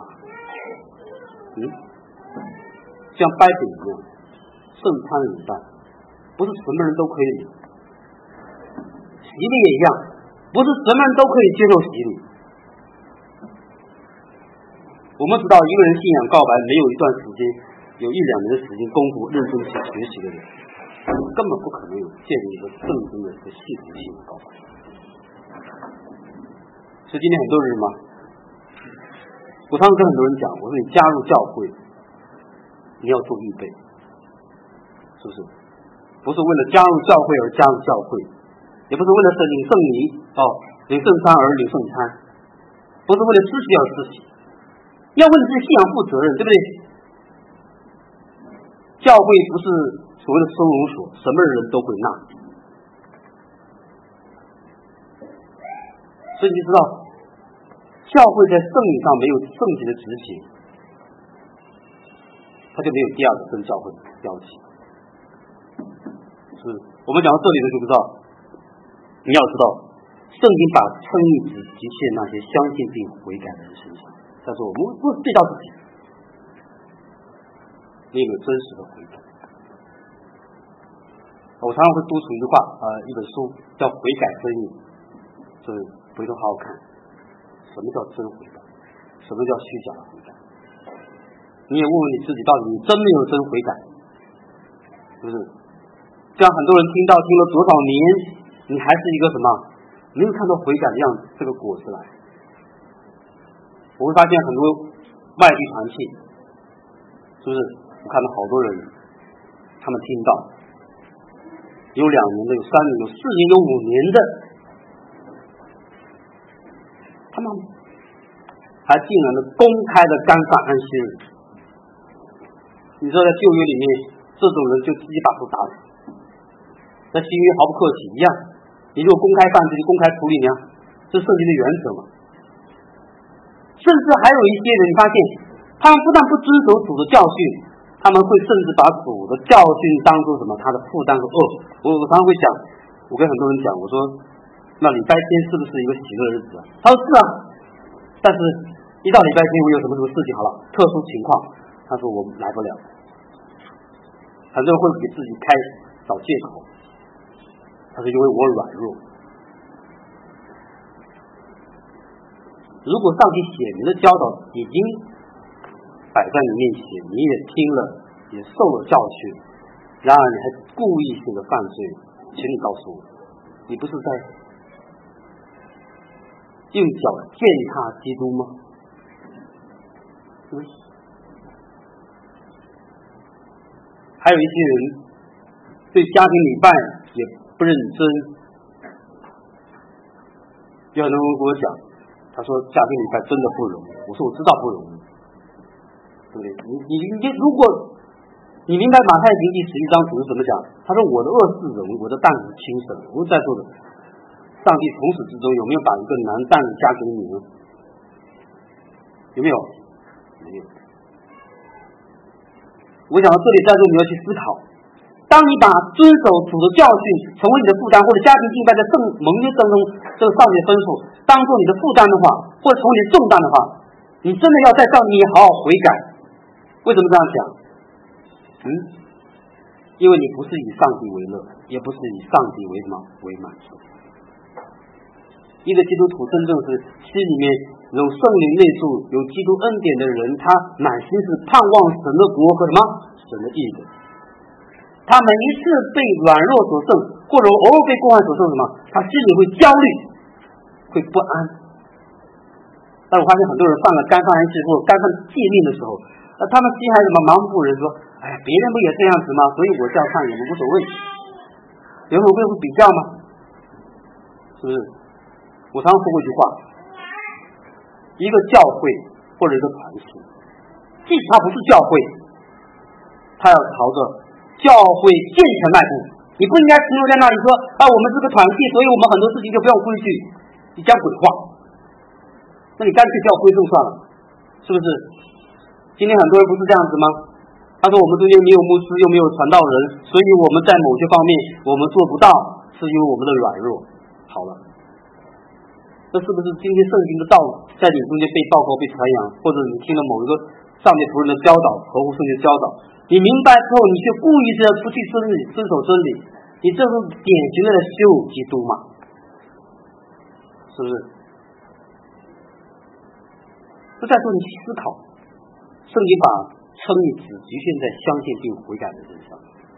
[SPEAKER 1] 像拜饼一样，圣餐礼拜，不是什么人都可以领。洗礼也一样，不是什么人都可以接受洗礼。我们知道，一个人信仰告白没有一段时间，有1-2年的时间功夫认真去学习的人，根本不可能有建立一个正宗的一个系统性的告白。所以今天很多人嘛， 我常常跟很多人讲，我说你加入教会，你要做预备，是不是？不是为了加入教会而加入教会，也不是为了领圣礼领圣餐而领圣餐，不是为了知悉而知悉，要为自己信仰负责任，对不对？教会不是所谓的收容所，什么人都会纳。所以你知道，教会在圣礼上没有圣洁的执行，他就没有第二个跟教会的交集。是我们讲到这里呢，就知道你要知道，圣经把称义只局限那些相信并悔改的人身上。他说我们不是对照自己，你有没有真实的悔改？我常常会督促一句话一本书叫《悔改真义》，所以回头好好看，什么叫真悔改，什么叫虚假的悔改。你也问问你自己，到底你真没有真悔改，是不是？这样很多人听了多少年，你还是一个什么，没有看到悔改的样子，这个果子来。我会发现很多外地团契，是不是？我看到好多人，他们听到有2年的，有3年，有4年，有5年的，他们还竟然的公开的干犯安息日。你知道在旧约里面，这种人就直接把头打死。在新约毫不客气一样，你如果公开犯罪就公开处理呢，这是圣经的原则嘛。甚至还有一些人，你发现他们不但不遵守主的教训，他们会甚至把主的教训当作什么，他的负担和恶。我常常会想，我跟很多人讲，我说那礼拜天是不是一个喜乐日子啊？他说是啊，但是一到礼拜天我有什么事情好了，特殊情况，他说我来不了。很多人会给自己找借口，他说因为我软弱。如果上帝显明的教导已经摆在你面前，你也听了，也受了教训，然而你还故意性的犯罪，请你告诉我，你不是在用脚践踏基督吗？还有一些人对家庭礼拜也不认真。有很多人跟我讲，他说家庭礼拜真的不容易。我说我知道不容易，对不对？你如果你明白马太福音第11章主是怎么讲，他说我的恶是容易，我的担子轻省。我在座的上帝从始至终有没有把一个难担子加给你呢？有没有？没有。我讲到这里，在座你要去思考，当你把遵守主的教训成为你的负担，或者家庭敬拜在盟约当中这个上帝的吩咐当做你的负担的话，或者成为你的重担的话，你真的要在上帝好好悔改。为什么这样讲？因为你不是以上帝为乐，也不是以上帝为什么为满足。一个基督徒真正是心里面有圣灵内住，有基督恩典的人，他满心是盼望神的国和什么神的义的。他每一次被软弱所胜，或者偶尔被过患所胜，什么他心里会焦虑，会不安。但我发现很多人犯了干犯安息或干犯诫命的时候，他们心还什么盲目不仁，说哎呀别人不也这样子吗？所以我这样犯也无所谓。有人会比较吗？是不是？我常常说过一句话，一个教会或者一个团体，即使它不是教会，它要朝着教会建成迈步。你不应该停留在那里说我们是个团体，所以我们很多事情就不用规矩，你讲鬼话。那你干脆叫归众算了，是不是？今天很多人不是这样子吗？他说我们中间没有牧师，又没有传道人，所以我们在某些方面我们做不到，是因为我们的软弱。好了，这是不是今天圣经的道在你中间被报告被传扬，或者你听了某一个上面仆人的教导，合乎圣经的教导，你明白之后你却故意的不去遵守真理，你这是典型的羞辱基督嘛？是不是？就在说你去思考，圣经把称义只局限在相信并悔改的身上。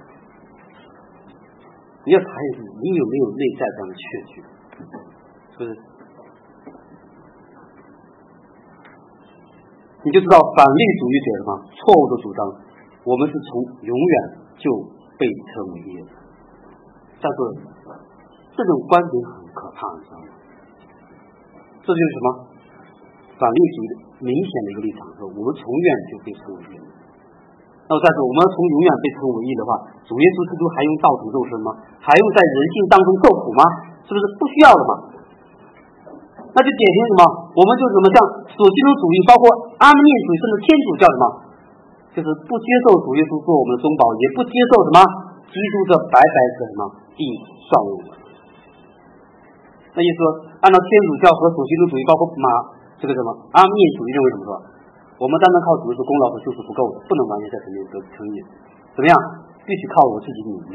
[SPEAKER 1] 你要查一下你有没有内在这样的确据，是不是？ 你就知道反例主义者什么错误的主张，我们是从永远就被称为义的。在这种观点很可怕，你知道吗？这就是什么？反例主义的明显的一个立场，说我们从远就被称为义。那么再说，我们从永远被称为义的话，主耶稣基督还用道成肉身吗？还用在人性当中受苦吗？是不是不需要的嘛？那就典型什么？我们就什么像所基督主义，包括阿门念主义，甚至天主教什么，就是不接受主耶稣做我们的中保，也不接受什么基督这白白的什么地上物。那意思说，按照天主教和所基督主义，包括这个什么阿门念主义认为什么说，我们单单靠主耶稣功劳和救赎不够的，不能完全在神面前得称义。怎么样？必须靠我自己努力。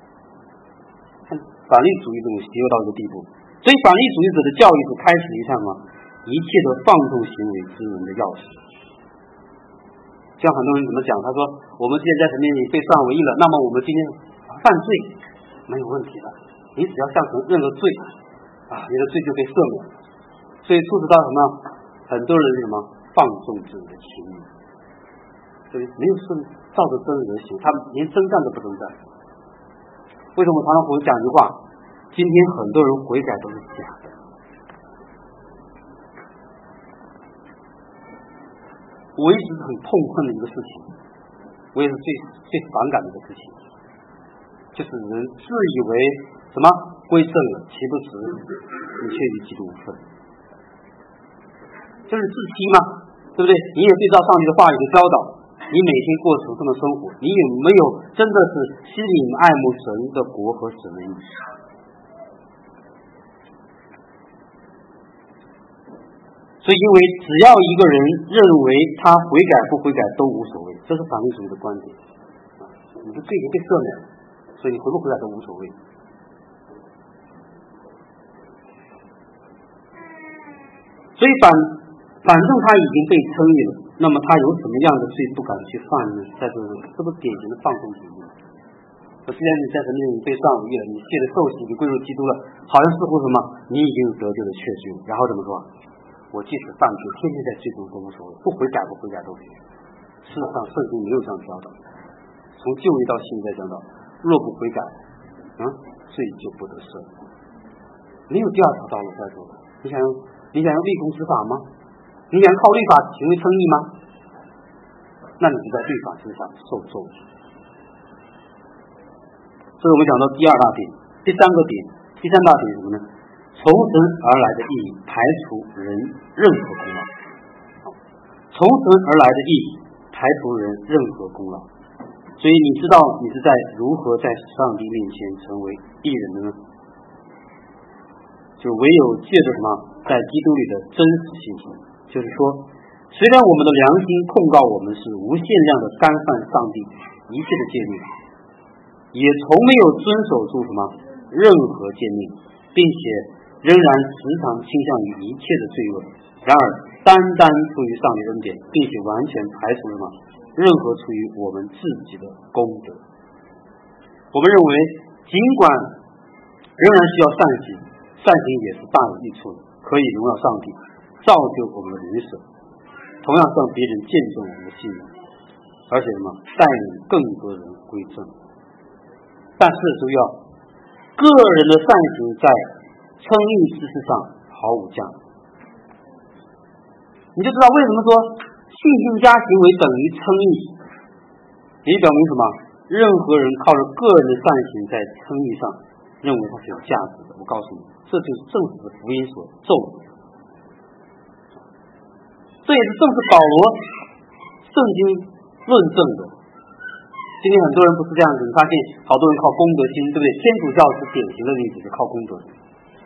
[SPEAKER 1] 反例主义这种邪恶到一个地步。所以反例主义者的教育是开始一项一切的放纵行为之人的钥匙。像很多人怎么讲，他说我们现在在神面前被算为义了，那么我们今天犯罪没有问题了，你只要向神认个罪你的罪就被赦免。所以促使到什么？很多人什么放纵自己的情欲，所以没有照着真理而行，他连征战都不征战。为什么我常常会讲一句话？今天很多人悔改都是假的。我一直很痛恨的一个事情，我也是最反感的一个事情，就是人自以为什么归正了，岂不知你却与基督无分，就是自欺嘛，对不对？你也对照上帝的话语的教导，你每天过属圣的生活，你有没有真的是心里爱慕神的国和神的义？所以因为只要一个人认为他悔改不悔改都无所谓，这是反例主义的观点。你的罪已经被赦免了，所以你悔不悔改都无所谓。所以反正他已经被称义了，那么他有什么样的罪不敢去犯呢？在这是不是典型的放纵主义？既然你在神面前被算为义了，你借着受洗你归入基督了，好像似乎什么你已经得救的确据，然后怎么说？我即使犯罪，天天在罪中都无所谓，不悔改不悔改都可以。事实上，圣经没有这样教导。从旧约到新约讲到，若不悔改，罪就不得赦。没有第二条道路在做的。你想用立功之法吗？你想靠律法行为称义吗？那你就在律法之上受咒诅。所以我们讲到第二大点，第三大点是什么呢？从神而来的义排除人任何功劳。从神而来的义排除人任何功劳。所以你知道你是在如何在上帝面前成为义人的呢？就唯有借着什么，在基督里的真实信心。就是说，虽然我们的良心控告我们是无限量的干犯上帝一切的诫命，也从没有遵守住什么任何诫命，并且仍然时常倾向于一切的罪恶。然而单单出于上帝恩典，并且完全排除什么任何出于我们自己的功德。我们认为尽管仍然需要善行也是大有益处的，可以荣耀上帝，造就我们的人生，同样让别人见证我们的信仰，而且什么带领更多人归正。但是注意个人的善行在称义之事上毫无价值。你就知道为什么说信心加行为等于称义，也表明什么？任何人靠着个人的善行在称义上认为它是有价值的。我告诉你，这就是正是福音所咒的。这也是正是保罗圣经论证的。今天很多人不是这样子，你发现好多人靠功德心，对不对？天主教是典型的例子，是靠功德心。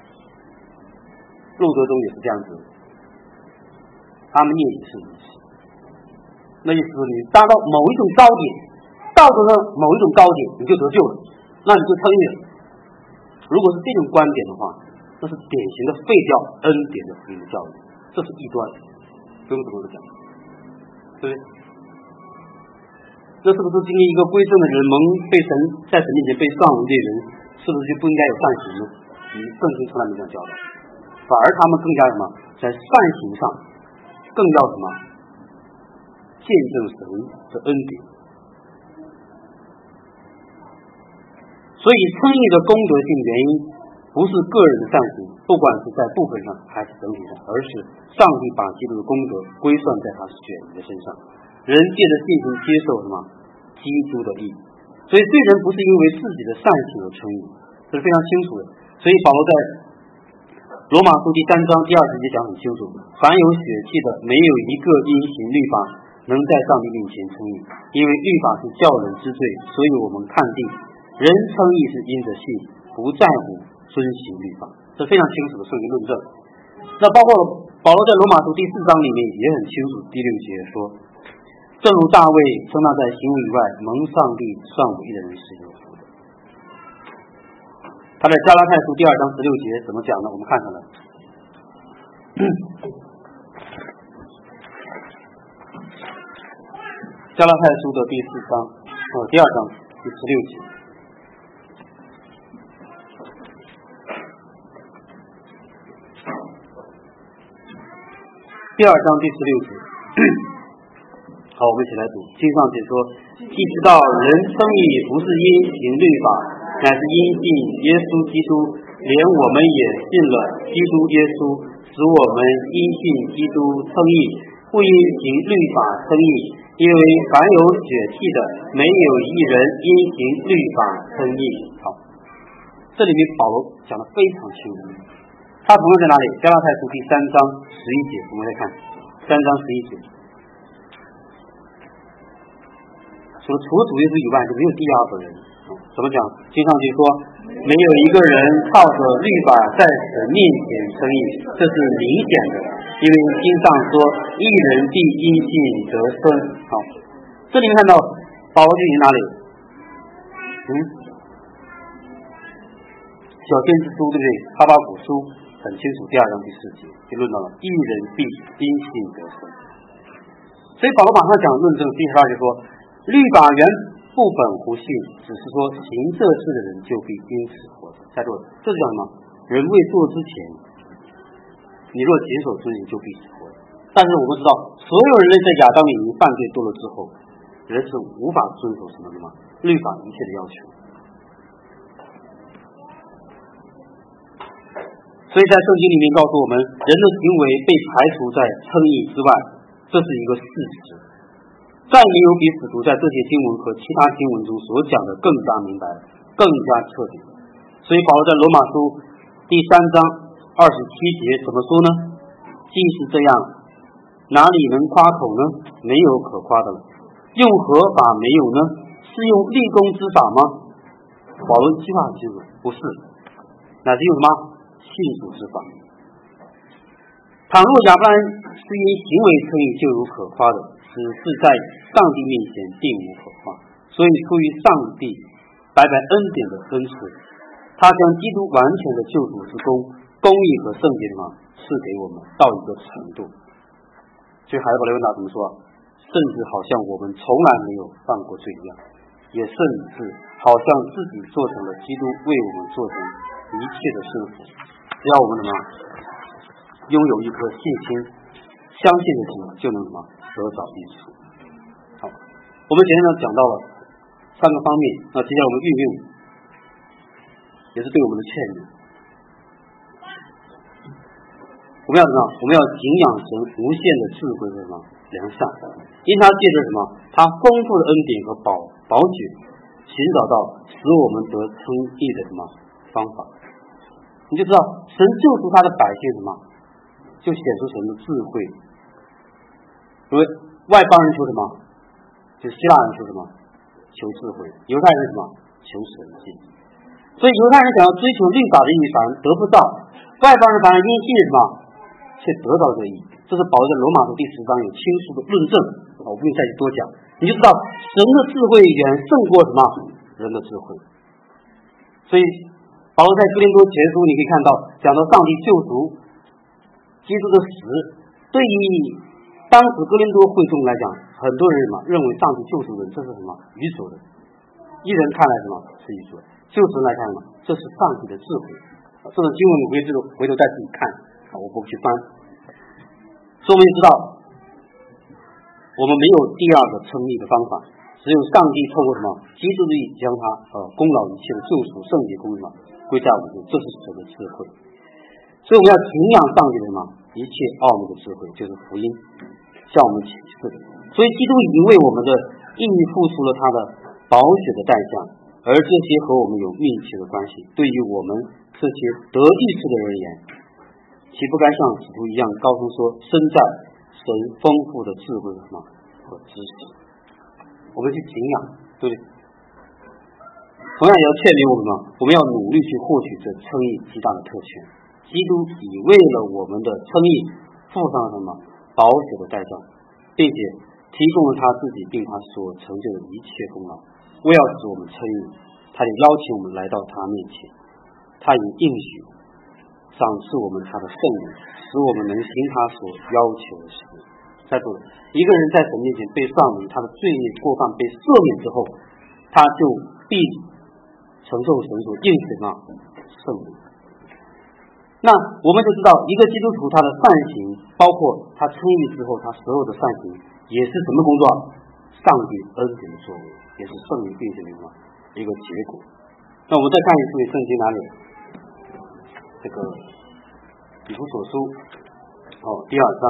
[SPEAKER 1] 路德宗也是这样子，阿门念也是如此。那意思是你达到某一种高点，到达了某一种高点，你就得救了，那你就称义了。如果是这种观点的话，那是典型的废掉恩典的福音教育，这是异端，不用怎么讲，对不对？那是不是今天一个归正的人蒙被神在神面前被算为的人，是不是就不应该有善行呢？圣经从来没这样教导，反而他们更加什么，在善行上更要什么见证神的恩典。所以称义的功德性原因不是个人的善行，不管是在部分上还是整体上，而是上帝把基督的功德归算在他选民的身上，人借着信心接受什么基督的义。所以罪人不是因为自己的善行而称义，这是非常清楚的。所以保罗在罗马书第3章第20节讲很清楚，凡有血气的，没有一个因行律法能在上帝面前称义，因为律法是叫人知罪，所以我们看定人称义是因着信，不在乎遵行律法。这非常清楚的圣经论证。那包括保罗在罗马书第4章里面也很清楚，第6节说，正如大卫称他在行为以外蒙上帝算为义的人是有福的。他在加拉太书第2章16节怎么讲呢？我们看看来。加拉太书的第4章第2章第16节。第2章第16节。好，我们一起来读。经上写说，既知道人称义不是因行律法，乃是因信耶稣基督，连我们也信了基督耶稣，使我们因信基督称义，不因行律法称义，因为凡有血气的，没有一人因行律法称义。好，这里面保罗讲得非常清楚，他同样在哪里？加拉太书第3章11节，我们来看3章11节。除了主耶稣以外，就没有第二个人。怎么讲？经上就说，没有一个人靠着律法在神面前称义，这是明显的，因为经上说，义人必因信得生。好，这里面看到保罗就已经哪里？小先知书，对不对？哈巴谷书很清楚，第2章第4节就论到了义人必因信得生。所以保罗马上讲论证第12节说，律法原不本乎信，只是说行这事的人就必因此活着。下面这是讲什么？人未做之前，你若谨守遵行，就必死活着。但是我们知道，所有人类在亚当里面犯罪堕落之后，人是无法遵守什么律法一切的要求。所以在圣经里面告诉我们，人的行为被排除在称义之外，这是一个事实。再没有比使徒在这些经文和其他经文中所讲的更加明白，更加彻底。所以保罗在罗马书第3章27节怎么说呢？既是这样，哪里能夸口呢？没有可夸的了。用何法没有呢？是用立功之法吗？保罗一句话很清楚，不是，乃是用什么？信主之法。倘若亚伯兰是因行为称义，就有可夸的，只是在上帝面前并无可夸。所以出于上帝白白恩典的恩赐，他将基督完全的救赎之公义和圣洁赐给我们到一个程度。所以海保罗文达怎么说？甚至好像我们从来没有犯过罪一样，也甚至好像自己做成了基督为我们做成一切的生活。只要我们拥有一颗信心相信的心，就能得着益处。好，我们前面讲到了3个方面，那接下来我们运用也是对我们的劝勉。我们要什么？我们要敬仰神无限的智慧和良善，因他借着他丰富的恩典和宝血，寻找到使我们得称义的方法。你就知道神救赎他的百姓就显出神的智慧。因为外邦人求什么？就希腊人求什么？求智慧。犹太人求神迹。所以犹太人想要追求律法的义，反而得不到；外邦人反而因信却得到这个义。这是保罗在罗马书第10章有清楚的论证，我不用再去多讲。你就知道神的智慧远胜过人的智慧。所以保罗在哥林多前书你可以看到，讲到上帝救赎基督的死，对于当时哥林多会众来讲，很多人认为上帝救赎人这是愚拙的，一人看来是愚拙，就神来看这是上帝的智慧。这种经文你回头再自己看，我不去翻。所以我们知道我们没有第二个称义的方法，只有上帝透过什么基督的义将他功劳一切的救赎圣洁功劳归在我们，这是神的智慧。所以我们要敬仰上帝的什么一切奥秘的智慧，就是福音向我们启示的。所以基督已经为我们的义付出了他的宝血的代价，而这些和我们有密切的关系。对于我们这些得益处的人而言，岂不该像使徒一样高声说，身在神丰富的智慧和知识？我们去敬仰，对不对？同样也要劝勉我们我们要努力去获取这称义极大的特权。基督已为了我们的称义付上了什么宝血的代价，并且提供了他自己并他所成就的一切功劳，为要使我们称义，他也邀请我们来到他面前，他已应许赏赐我们他的圣灵，使我们能行他所要求的事。再说了，一个人在神面前被上明他的罪孽过犯被赦免之后，他就必承受神所应许的圣灵。那我们就知道，一个基督徒他的善行，包括他称义之后他所有的善行，也是什么工作？上帝恩典的作为，也是圣灵运行的一个结果。那我们再看一次圣经哪里？这个以弗所书第二章，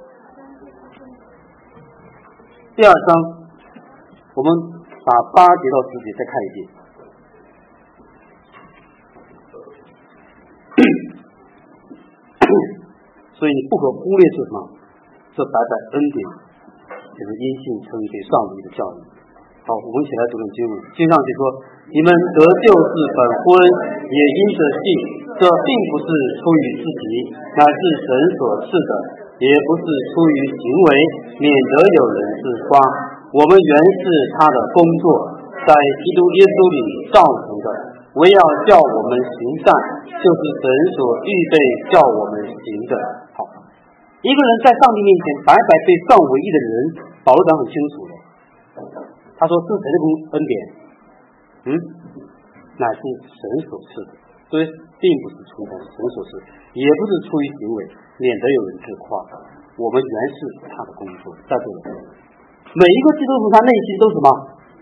[SPEAKER 1] 我们把8节到10节再看一遍。所以你不可忽略这什么？这白白恩典，就是因信称义对上帝的教育。好，我们一起来读经文。经上去说，你们得救是本乎恩，也因着信。这并不是出于自己，乃是神所赐的；也不是出于行为，免得有人自夸。我们原是他的工作，在基督耶稣里造成的，唯要叫我们行善，就是神所预备叫我们行的。好，一个人在上帝面前白白被算为义的人，保罗讲很清楚的，他说是谁的恩典？乃是神所赐的，所以并不是出于神所赐，也不是出于行为，免得有人自夸。我们原是他的工作。在这里，每一个基督徒他内心都是什么？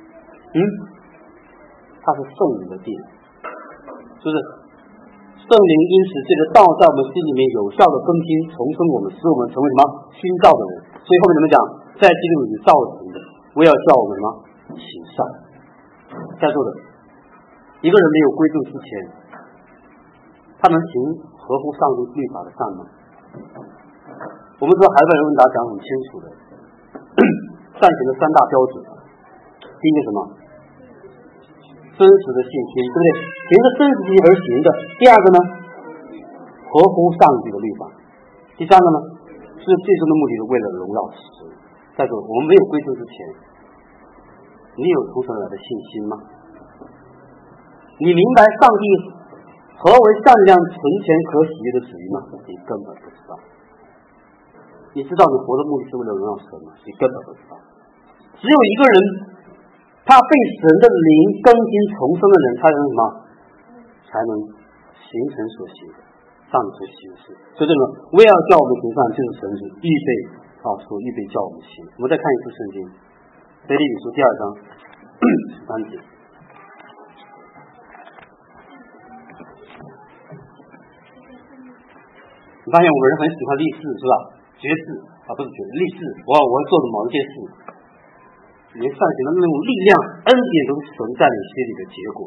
[SPEAKER 1] 他是圣灵的殿，就是圣灵因此这个道在我们心里面有效的更新重生我们，使我们成为什么新造的人。所以后面怎么讲？在基督里造成的，我要叫我们什么行善。在座的一个人没有归正之前，他能行合乎上帝律法的善吗？我们说海外人问答讲很清楚的，善行的3大标准。第一个什么？真实的信心，对不对？凭着真实信心而行的。第二个呢，合乎上帝的律法。第三个呢，是最终的目的是为了荣耀神。再说，我们没有归正之前，你有从神来的信心吗？你明白上帝何为善良、纯全、可喜悦的旨意吗？你根本不知道。你知道你活的目的是为了荣耀神吗？你根本不知道。只有一个人，他被神的灵更新重生的人，才能什么？才能行神所行的，上帝所行的事。所以这个，为要叫我们行善，就是神所预备所预备叫我们行。我们再看一次圣经，腓立比书第2章13节。你发现我们人很喜欢立志，是吧？决志不是决志，立志。我要做的某一件事，连善行的那种力量、恩典都是存在你心里的结果。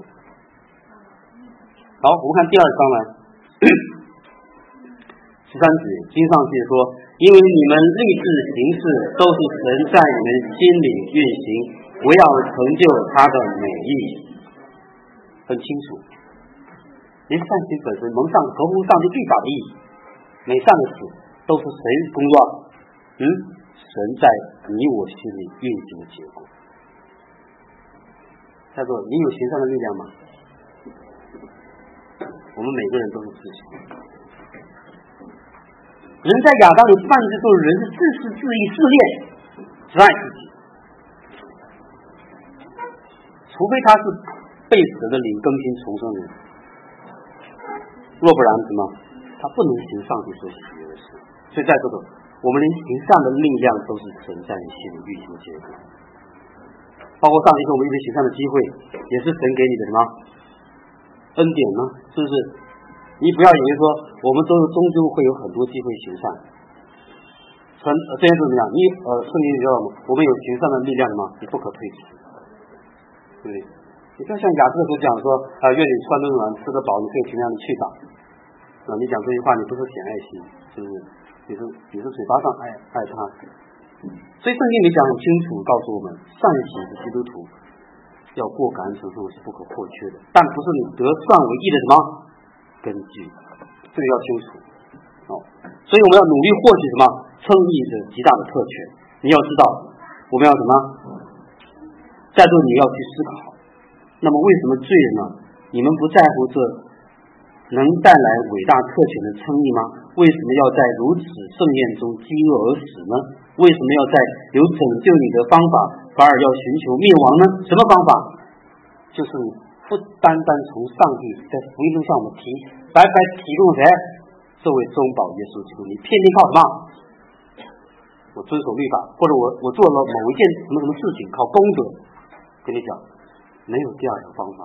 [SPEAKER 1] 好，我们看第2章来13节，经上写说，因为你们立志行事，都是神在你们心里运行，为要成就他的美意。很清楚，连善行本身蒙上合乎上帝律法的意义，每善的事都是谁工作？神在你我心里运行的结果。他说，你有行善的力量吗？我们每个人都是自私。人在亚当里犯罪之后，人是自私自义自恋，只爱自己。除非他是被神的灵更新重生人，若不然什么？他不能行上帝所喜悦的事。所以在这个我们连行善的力量都是神在你心里运行的结果。包括上一次我们一直行善的机会，也是神给你的什么恩典呢？是不是？你不要以为说我们终究会有很多机会行善。这样怎么样？圣经知道吗？我们有行善的力量吗？你不可推辞，对不对？你不要像雅各所讲说愿你穿得暖，吃得饱，你可以尽量的去吧。你讲这句话，你不是显爱心，是不是？你是嘴巴上爱他。所以圣经里讲很清楚，告诉我们善行的基督徒要过感恩成圣是不可或缺的，但不是你得算为义的什么根据，这个要清楚。所以我们要努力获取什么称义的极大的特权。你要知道我们要什么，在这你要去思考，那么为什么罪人呢？你们不在乎这能带来伟大特权的称义吗？为什么要在如此盛宴中饥饿而死呢？为什么要在有拯救你的方法反而要寻求灭亡呢？什么方法？就是不单单从上帝在福音中向我们白白提供谁这位中保耶稣基督，你偏偏靠什么？我遵守律法，或者我做了某一件什么事情，靠功德。跟你讲，没有第二种方法。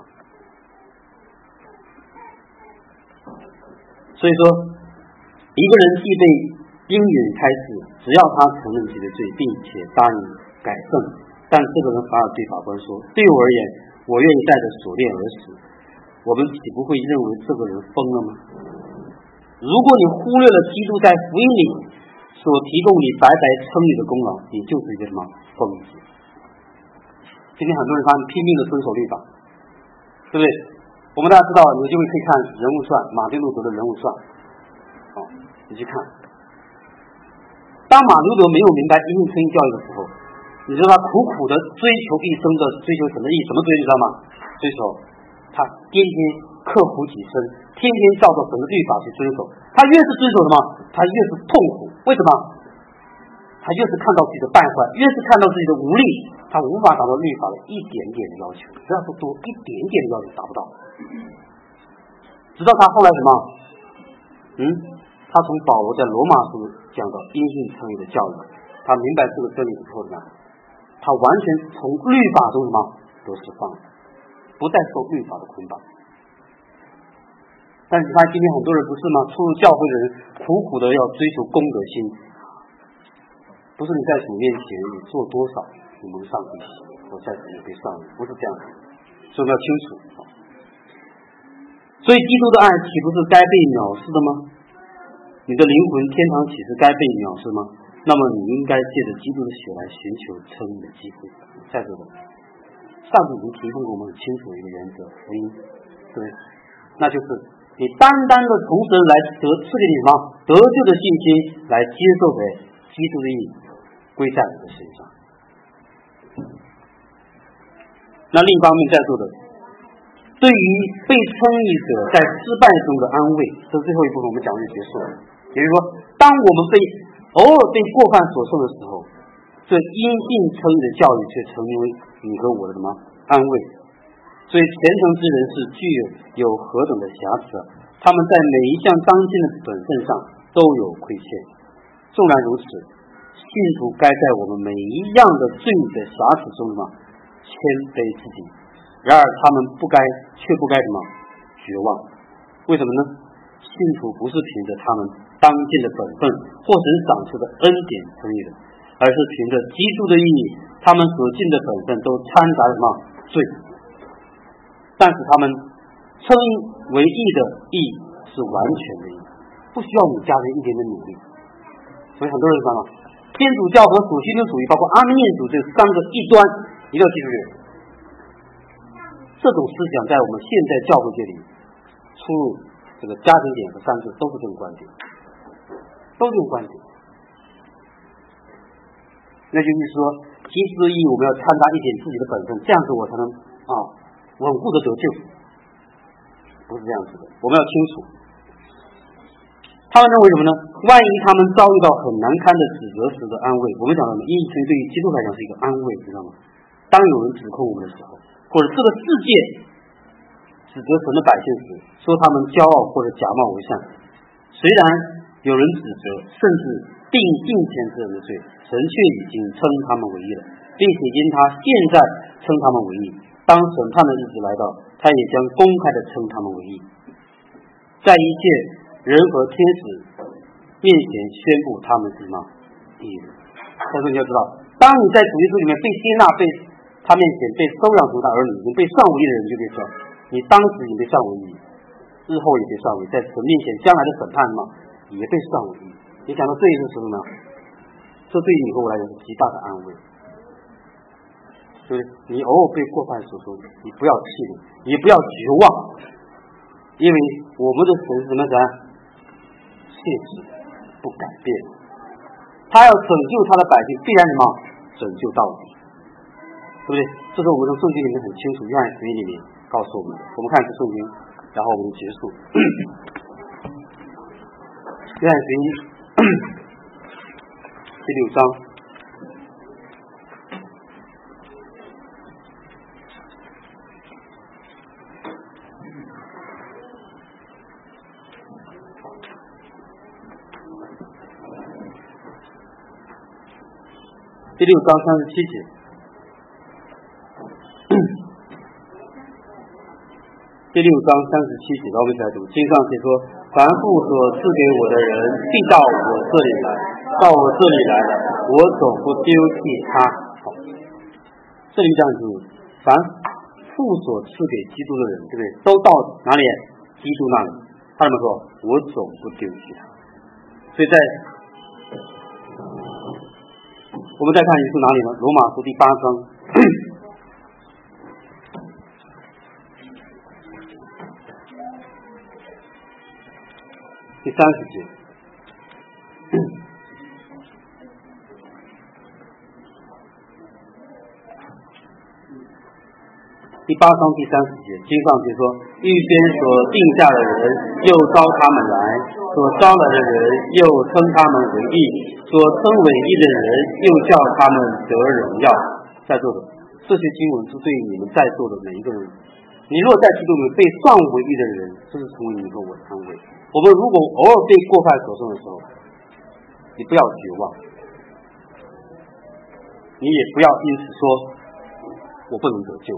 [SPEAKER 1] 所以说，一个人既被应允开示，只要他承认自己的罪，并且答应改正，但这个人反而对法官说：“对我而言，我愿意带着锁链而死。”我们岂不会认为这个人疯了吗？如果你忽略了基督在福音里所提供你白白称义的功劳，你就是一个什么疯子。今天很多人他们拼命的遵守律法，对不对？我们大家知道，有机会可以看人物传，马丁路德的人物传。你去看，当马丁路德没有明白因信称义教育的时候，你知道他苦苦的追求一生的追求神的义，怎么追你知道吗？追求他天天刻苦己身，天天照着神的律法去遵守。他越是遵守什么，他越是痛苦。为什么？他越是看到自己的败坏，越是看到自己的无力，他无法达到律法的一点点的要求，不要说多，一点点的要求达不到。直到他后来什么？他从保罗在罗马书讲到因信称义的教育，他明白这个真理之后呢，他完全从律法中什么得释放，不再受律法的捆绑。但是他今天很多人不是吗？出入教会的人苦苦的要追求公德心，不是你在主面前你做多少你蒙上帝喜，我在主面被上帝，不是这样的。所以我们要清楚。所以基督的爱岂不是该被藐视的吗？你的灵魂天堂岂是该被藐视吗？那么你应该借着基督的血来寻求称义的机会。在这里，上帝已经提供给我们很清楚的一个原则，福音，对，那就是你单单的从神来赐给你什么得救的信心，来接受的基督的义归在你的身上。那另一方面在座的，对于被称义者在失败中的安慰，这最后一部分我们讲就结束了。也就是说，当我们偶尔被过犯所胜的时候，这因信称义的教育却成为你和我的什么安慰。所以虔诚之人是具有何等的瑕疵啊！他们在每一项当尽的本分上都有亏欠。纵然如此，信徒该在我们每一样的罪的瑕疵中嘛，谦卑自己。然而他们却不该什么绝望。为什么呢？信徒不是凭着他们当尽的本分或神赏赐的恩典称义的，而是凭着基督的义，他们所尽的本分都掺杂什么罪。但是他们称为义的义是完全的义，不需要你加上一点点努力。所以很多人说了，天主教和属基督主义包括阿门念主这三个异端，一定要记住这种思想在我们现在教会界里出入这个家庭点和三字都是这种观点，那就是说基督的义我们要掺杂一点自己的本分，这样子我才能稳固的得救，不是这样子的。我们要清楚，他们认为什么呢？万一他们遭遇到很难堪的指责时的安慰，我们讲的义对于基督来讲是一个安慰，知道吗？当有人指控我们的时候，或者这个世界指责神的百姓时，说他们骄傲或者假冒为善，虽然有人指责，甚至定敬虔之人的罪，神却已经称他们为义了，并且因他现在称他们为义，当审判的日子来到，他也将公开的称他们为义，在一切人和天使面前宣布他们是什么义人。所以你要知道，当你在主耶稣里面被接纳，被他面前被收养成他儿女，已经被算为义的人，就可以说你当时也被算为义，日后也被算为，在神面前将来的审判嘛也被算为义。你讲到这一个时候呢，这对于你和我来讲是极大的安慰，对不对？你偶尔被过犯所说，你不要气馁，也不要绝望，因为我们的神是什么神？切实不改变，他要拯救他的百姓，必然什么？拯救到底，对不对？这是我们从圣经里面很清楚，约翰福音里面告诉我们的。我们看一次圣经，然后我们结束。约翰福音第6章。第6章37节，第6章37节，我们一起来读。经上写说：“凡父所赐给我的人，必到我这里来；到我这里来了，我总不丢弃他。”好，这里讲的是，凡父所赐给基督的人，对不对？都到哪里？基督那里。他怎么说？我总不丢弃他。所以在我们再看一次哪里呢？罗马书第8章第30节。第8章第30节，经上写说：“预先所定下的人，又招他们来；所招来的人，又称他们为义；所称为义的人，又叫他们得荣耀。”在座的这些经文是对你们在座的每一个人。你若在基督里被算为义的人，这是成为你和我的安慰。我们如果偶尔被过犯所胜的时候，你不要绝望，你也不要因此说我不能得救。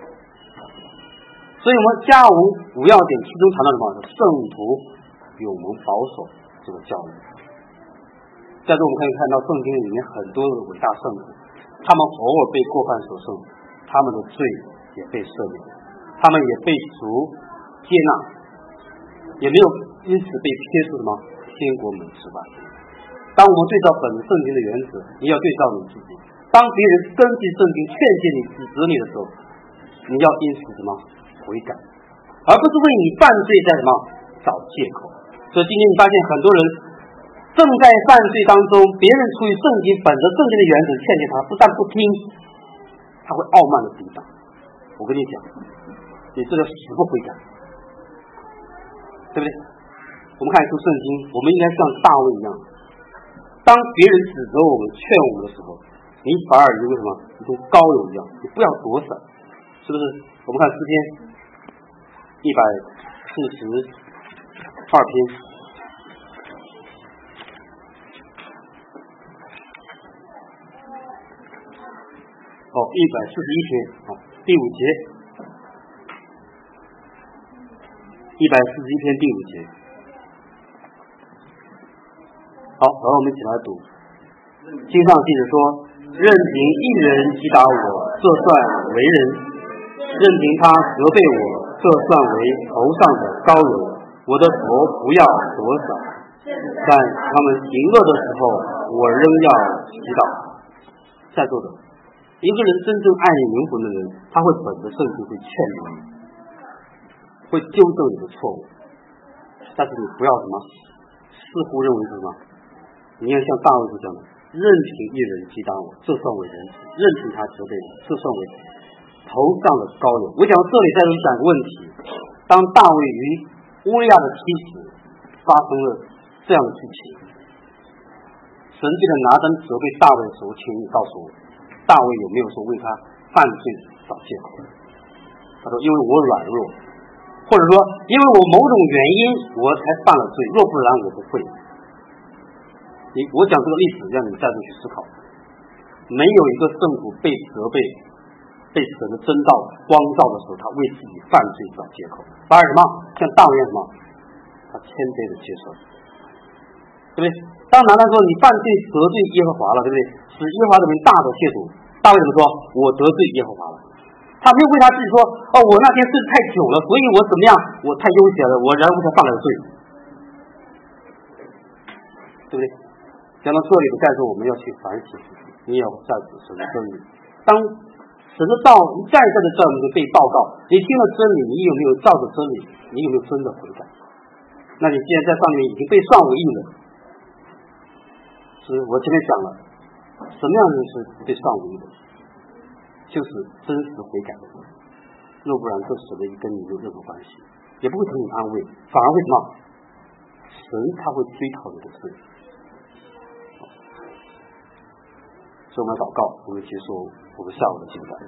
[SPEAKER 1] 所以我们加文5要点其中谈到什么？圣徒有蒙保守这个教育。在这我们可以看到圣经里面很多的伟大圣徒，他们偶尔被过犯所胜，他们的罪也被赦免，他们也被主接纳，也没有因此被撇出什么天国门之外。当我们对照本圣经的原则，你要对照你自己。当别人根据圣经劝诫你、指责你的时候，你要因此什么悔改，而不是为你犯罪在什么找借口。所以今天你发现很多人正在犯罪当中，别人出于圣经本着圣经的原则劝诫他，不但不听，他会傲慢的抵挡。我跟你讲，你这个死不悔改，对不对？我们看一出圣经，我们应该像大卫一样，当别人指责我们、劝我们的时候，你反而为什么你跟高友一样，你不要躲闪，是不是？我们看诗篇142篇。141篇，第5节，141篇第5节。好，然后我们一起来读。经上记着说：“任凭一人击打我，这算为人；任凭他责备我，这算为头上的膏油。我的头不要躲闪，但他们行恶的时候，我仍要祈祷。”在座的一个人真正爱你灵魂的人，他会本着圣经会劝你，会纠正你的错误，但是你不要什么似乎认为什么，你要像大卫这样的，任凭一人击打我，这算为人；任凭他责备我，这算为头上的膏油。我讲这里在这里讲个问题：当大卫与乌利亚的妻子发生了这样的事情，神借着拿单责备大卫的时候，请你告诉我，大卫有没有说为他犯罪找借口？他说因为我软弱，或者说因为我某种原因我才犯了罪，若不然我不会。 我讲这个例子让你们再度去思考，没有一个圣徒被责备被神的真道光照的时候，他为自己犯罪找借口，反而什么像大卫什么，他谦卑的接受，对不对？当拿单说你犯罪得罪耶和华了，对不对？使耶和华的名大得亵渎，大卫怎么说？我得罪耶和华了。他没有为他自己说，我那天睡得太久了，所以我怎么样，我太悠闲了，我然后才犯了罪，对不对？讲到这里的概述，我们要去反省自己，你也要在此神的真理。当神的道一再再的在我们被报告，你听了真理，你有没有照着真理？你有没有真的悔改？那你既然在上面已经被算为义了，是我前面讲了，什么样的人是被算为义的？就是真实悔改的人，若不然这神的义跟你没有任何关系，也不会给你安慰，反而会什么？神他会追讨你的罪。所以我们祷告，我们结束我们下午的敬拜。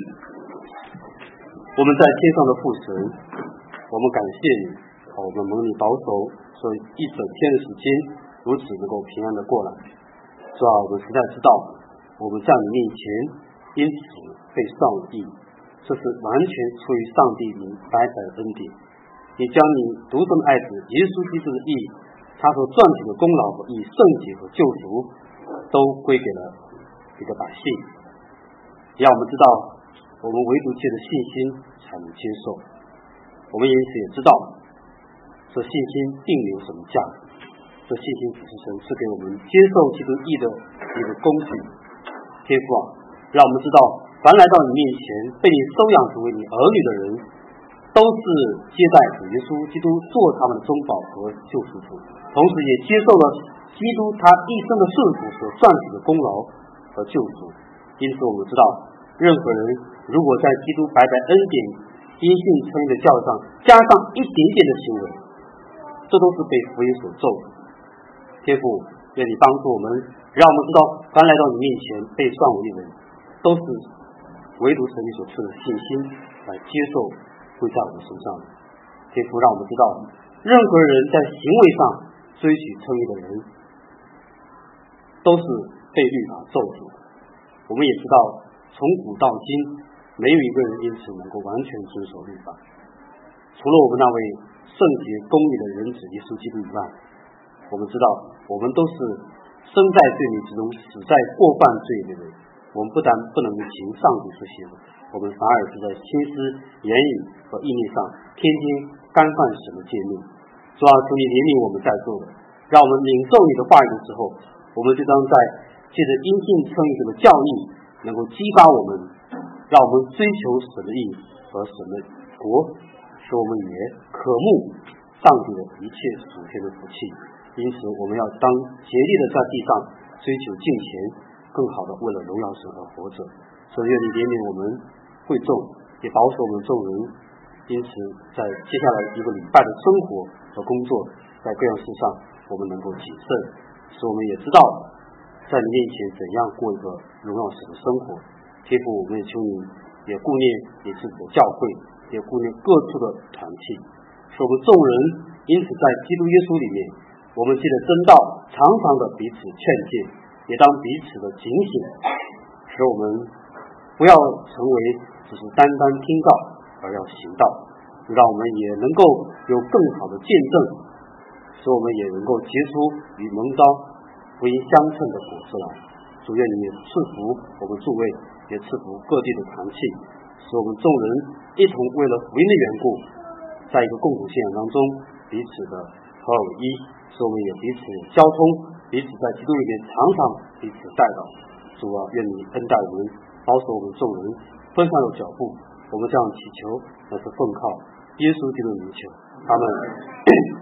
[SPEAKER 1] 我们在天上的父神，我们感谢你，我们蒙你保守，所以一整天的时间如此能够平安的过来。主啊，我们实在知道我们在你面前因此被算为义，这是完全出于上帝你白白的恩典。你将你独生的爱子耶稣基督的义，他所赚取的功劳和义、圣洁和救赎，都归给了一个百姓，让我们知道我们唯独借着信心才能接受。我们因此也知道这信心并没有什么价值，这信心只是神赐给我们接受基督义的一个工具。天父啊，让我们知道凡来到你面前被你收养成为你儿女的人，都是接待主耶稣基督做他们的中保和救赎主，同时也接受了基督他一生的顺服所赚取的功劳和救赎。因此我们知道，任何人如果在基督白白恩典因信称义的教上加上一点点的行为，这都是被福音所咒的。天父，愿你帮助我们，让我们知道凡来到你面前被算为义的人，都是唯独神你所赐的信心来接受归在我们身上的。天父，让我们知道任何人在行为上追取称义的人，都是被律法咒诅的。我们也知道从古到今没有一个人因此能够完全遵守律法，除了我们那位圣洁公义的人子耶稣基督以外。我们知道我们都是生在罪孽之中，死在过犯罪里的人。我们不但不能行上帝所行，我们反而是在心思言语和意念上天天干犯神的诫命。主啊，求你怜悯我们在座的，让我们领受你的话语的时候，我们就当在借着因信称义这个教义能够激发我们，让我们追求神的义和神的国，使我们也渴慕上帝的一切属天的福气。因此我们要当竭力的在地上追求敬虔，更好的为了荣耀神而活着。所以愿你怜悯我们会众，也保守我们众人。因此在接下来一个礼拜的生活和工作，在各样事上我们能够谨慎，使我们也知道在你面前怎样过一个荣耀神的生活。天父，我们也求你也顾念你自己的教会，也顾念各处的团契，使我们众人因此在基督耶稣里面，我们借着真道常常的彼此劝诫，也当彼此的警醒，使我们不要成为只是单单听道而要行道，让我们也能够有更好的见证，使我们也能够结出与蒙召福音相称的果子来。主愿你赐福我们诸位，也赐福各地的团契，使我们众人一同为了福音的缘故，在一个共同信仰当中彼此的合而为一，使我们也彼此交通，彼此在基督里面常常彼此带导。主啊，愿你恩待我们，保守我们众人分上有脚步。我们这样祈求，乃是奉靠耶稣基督的名求。阿们。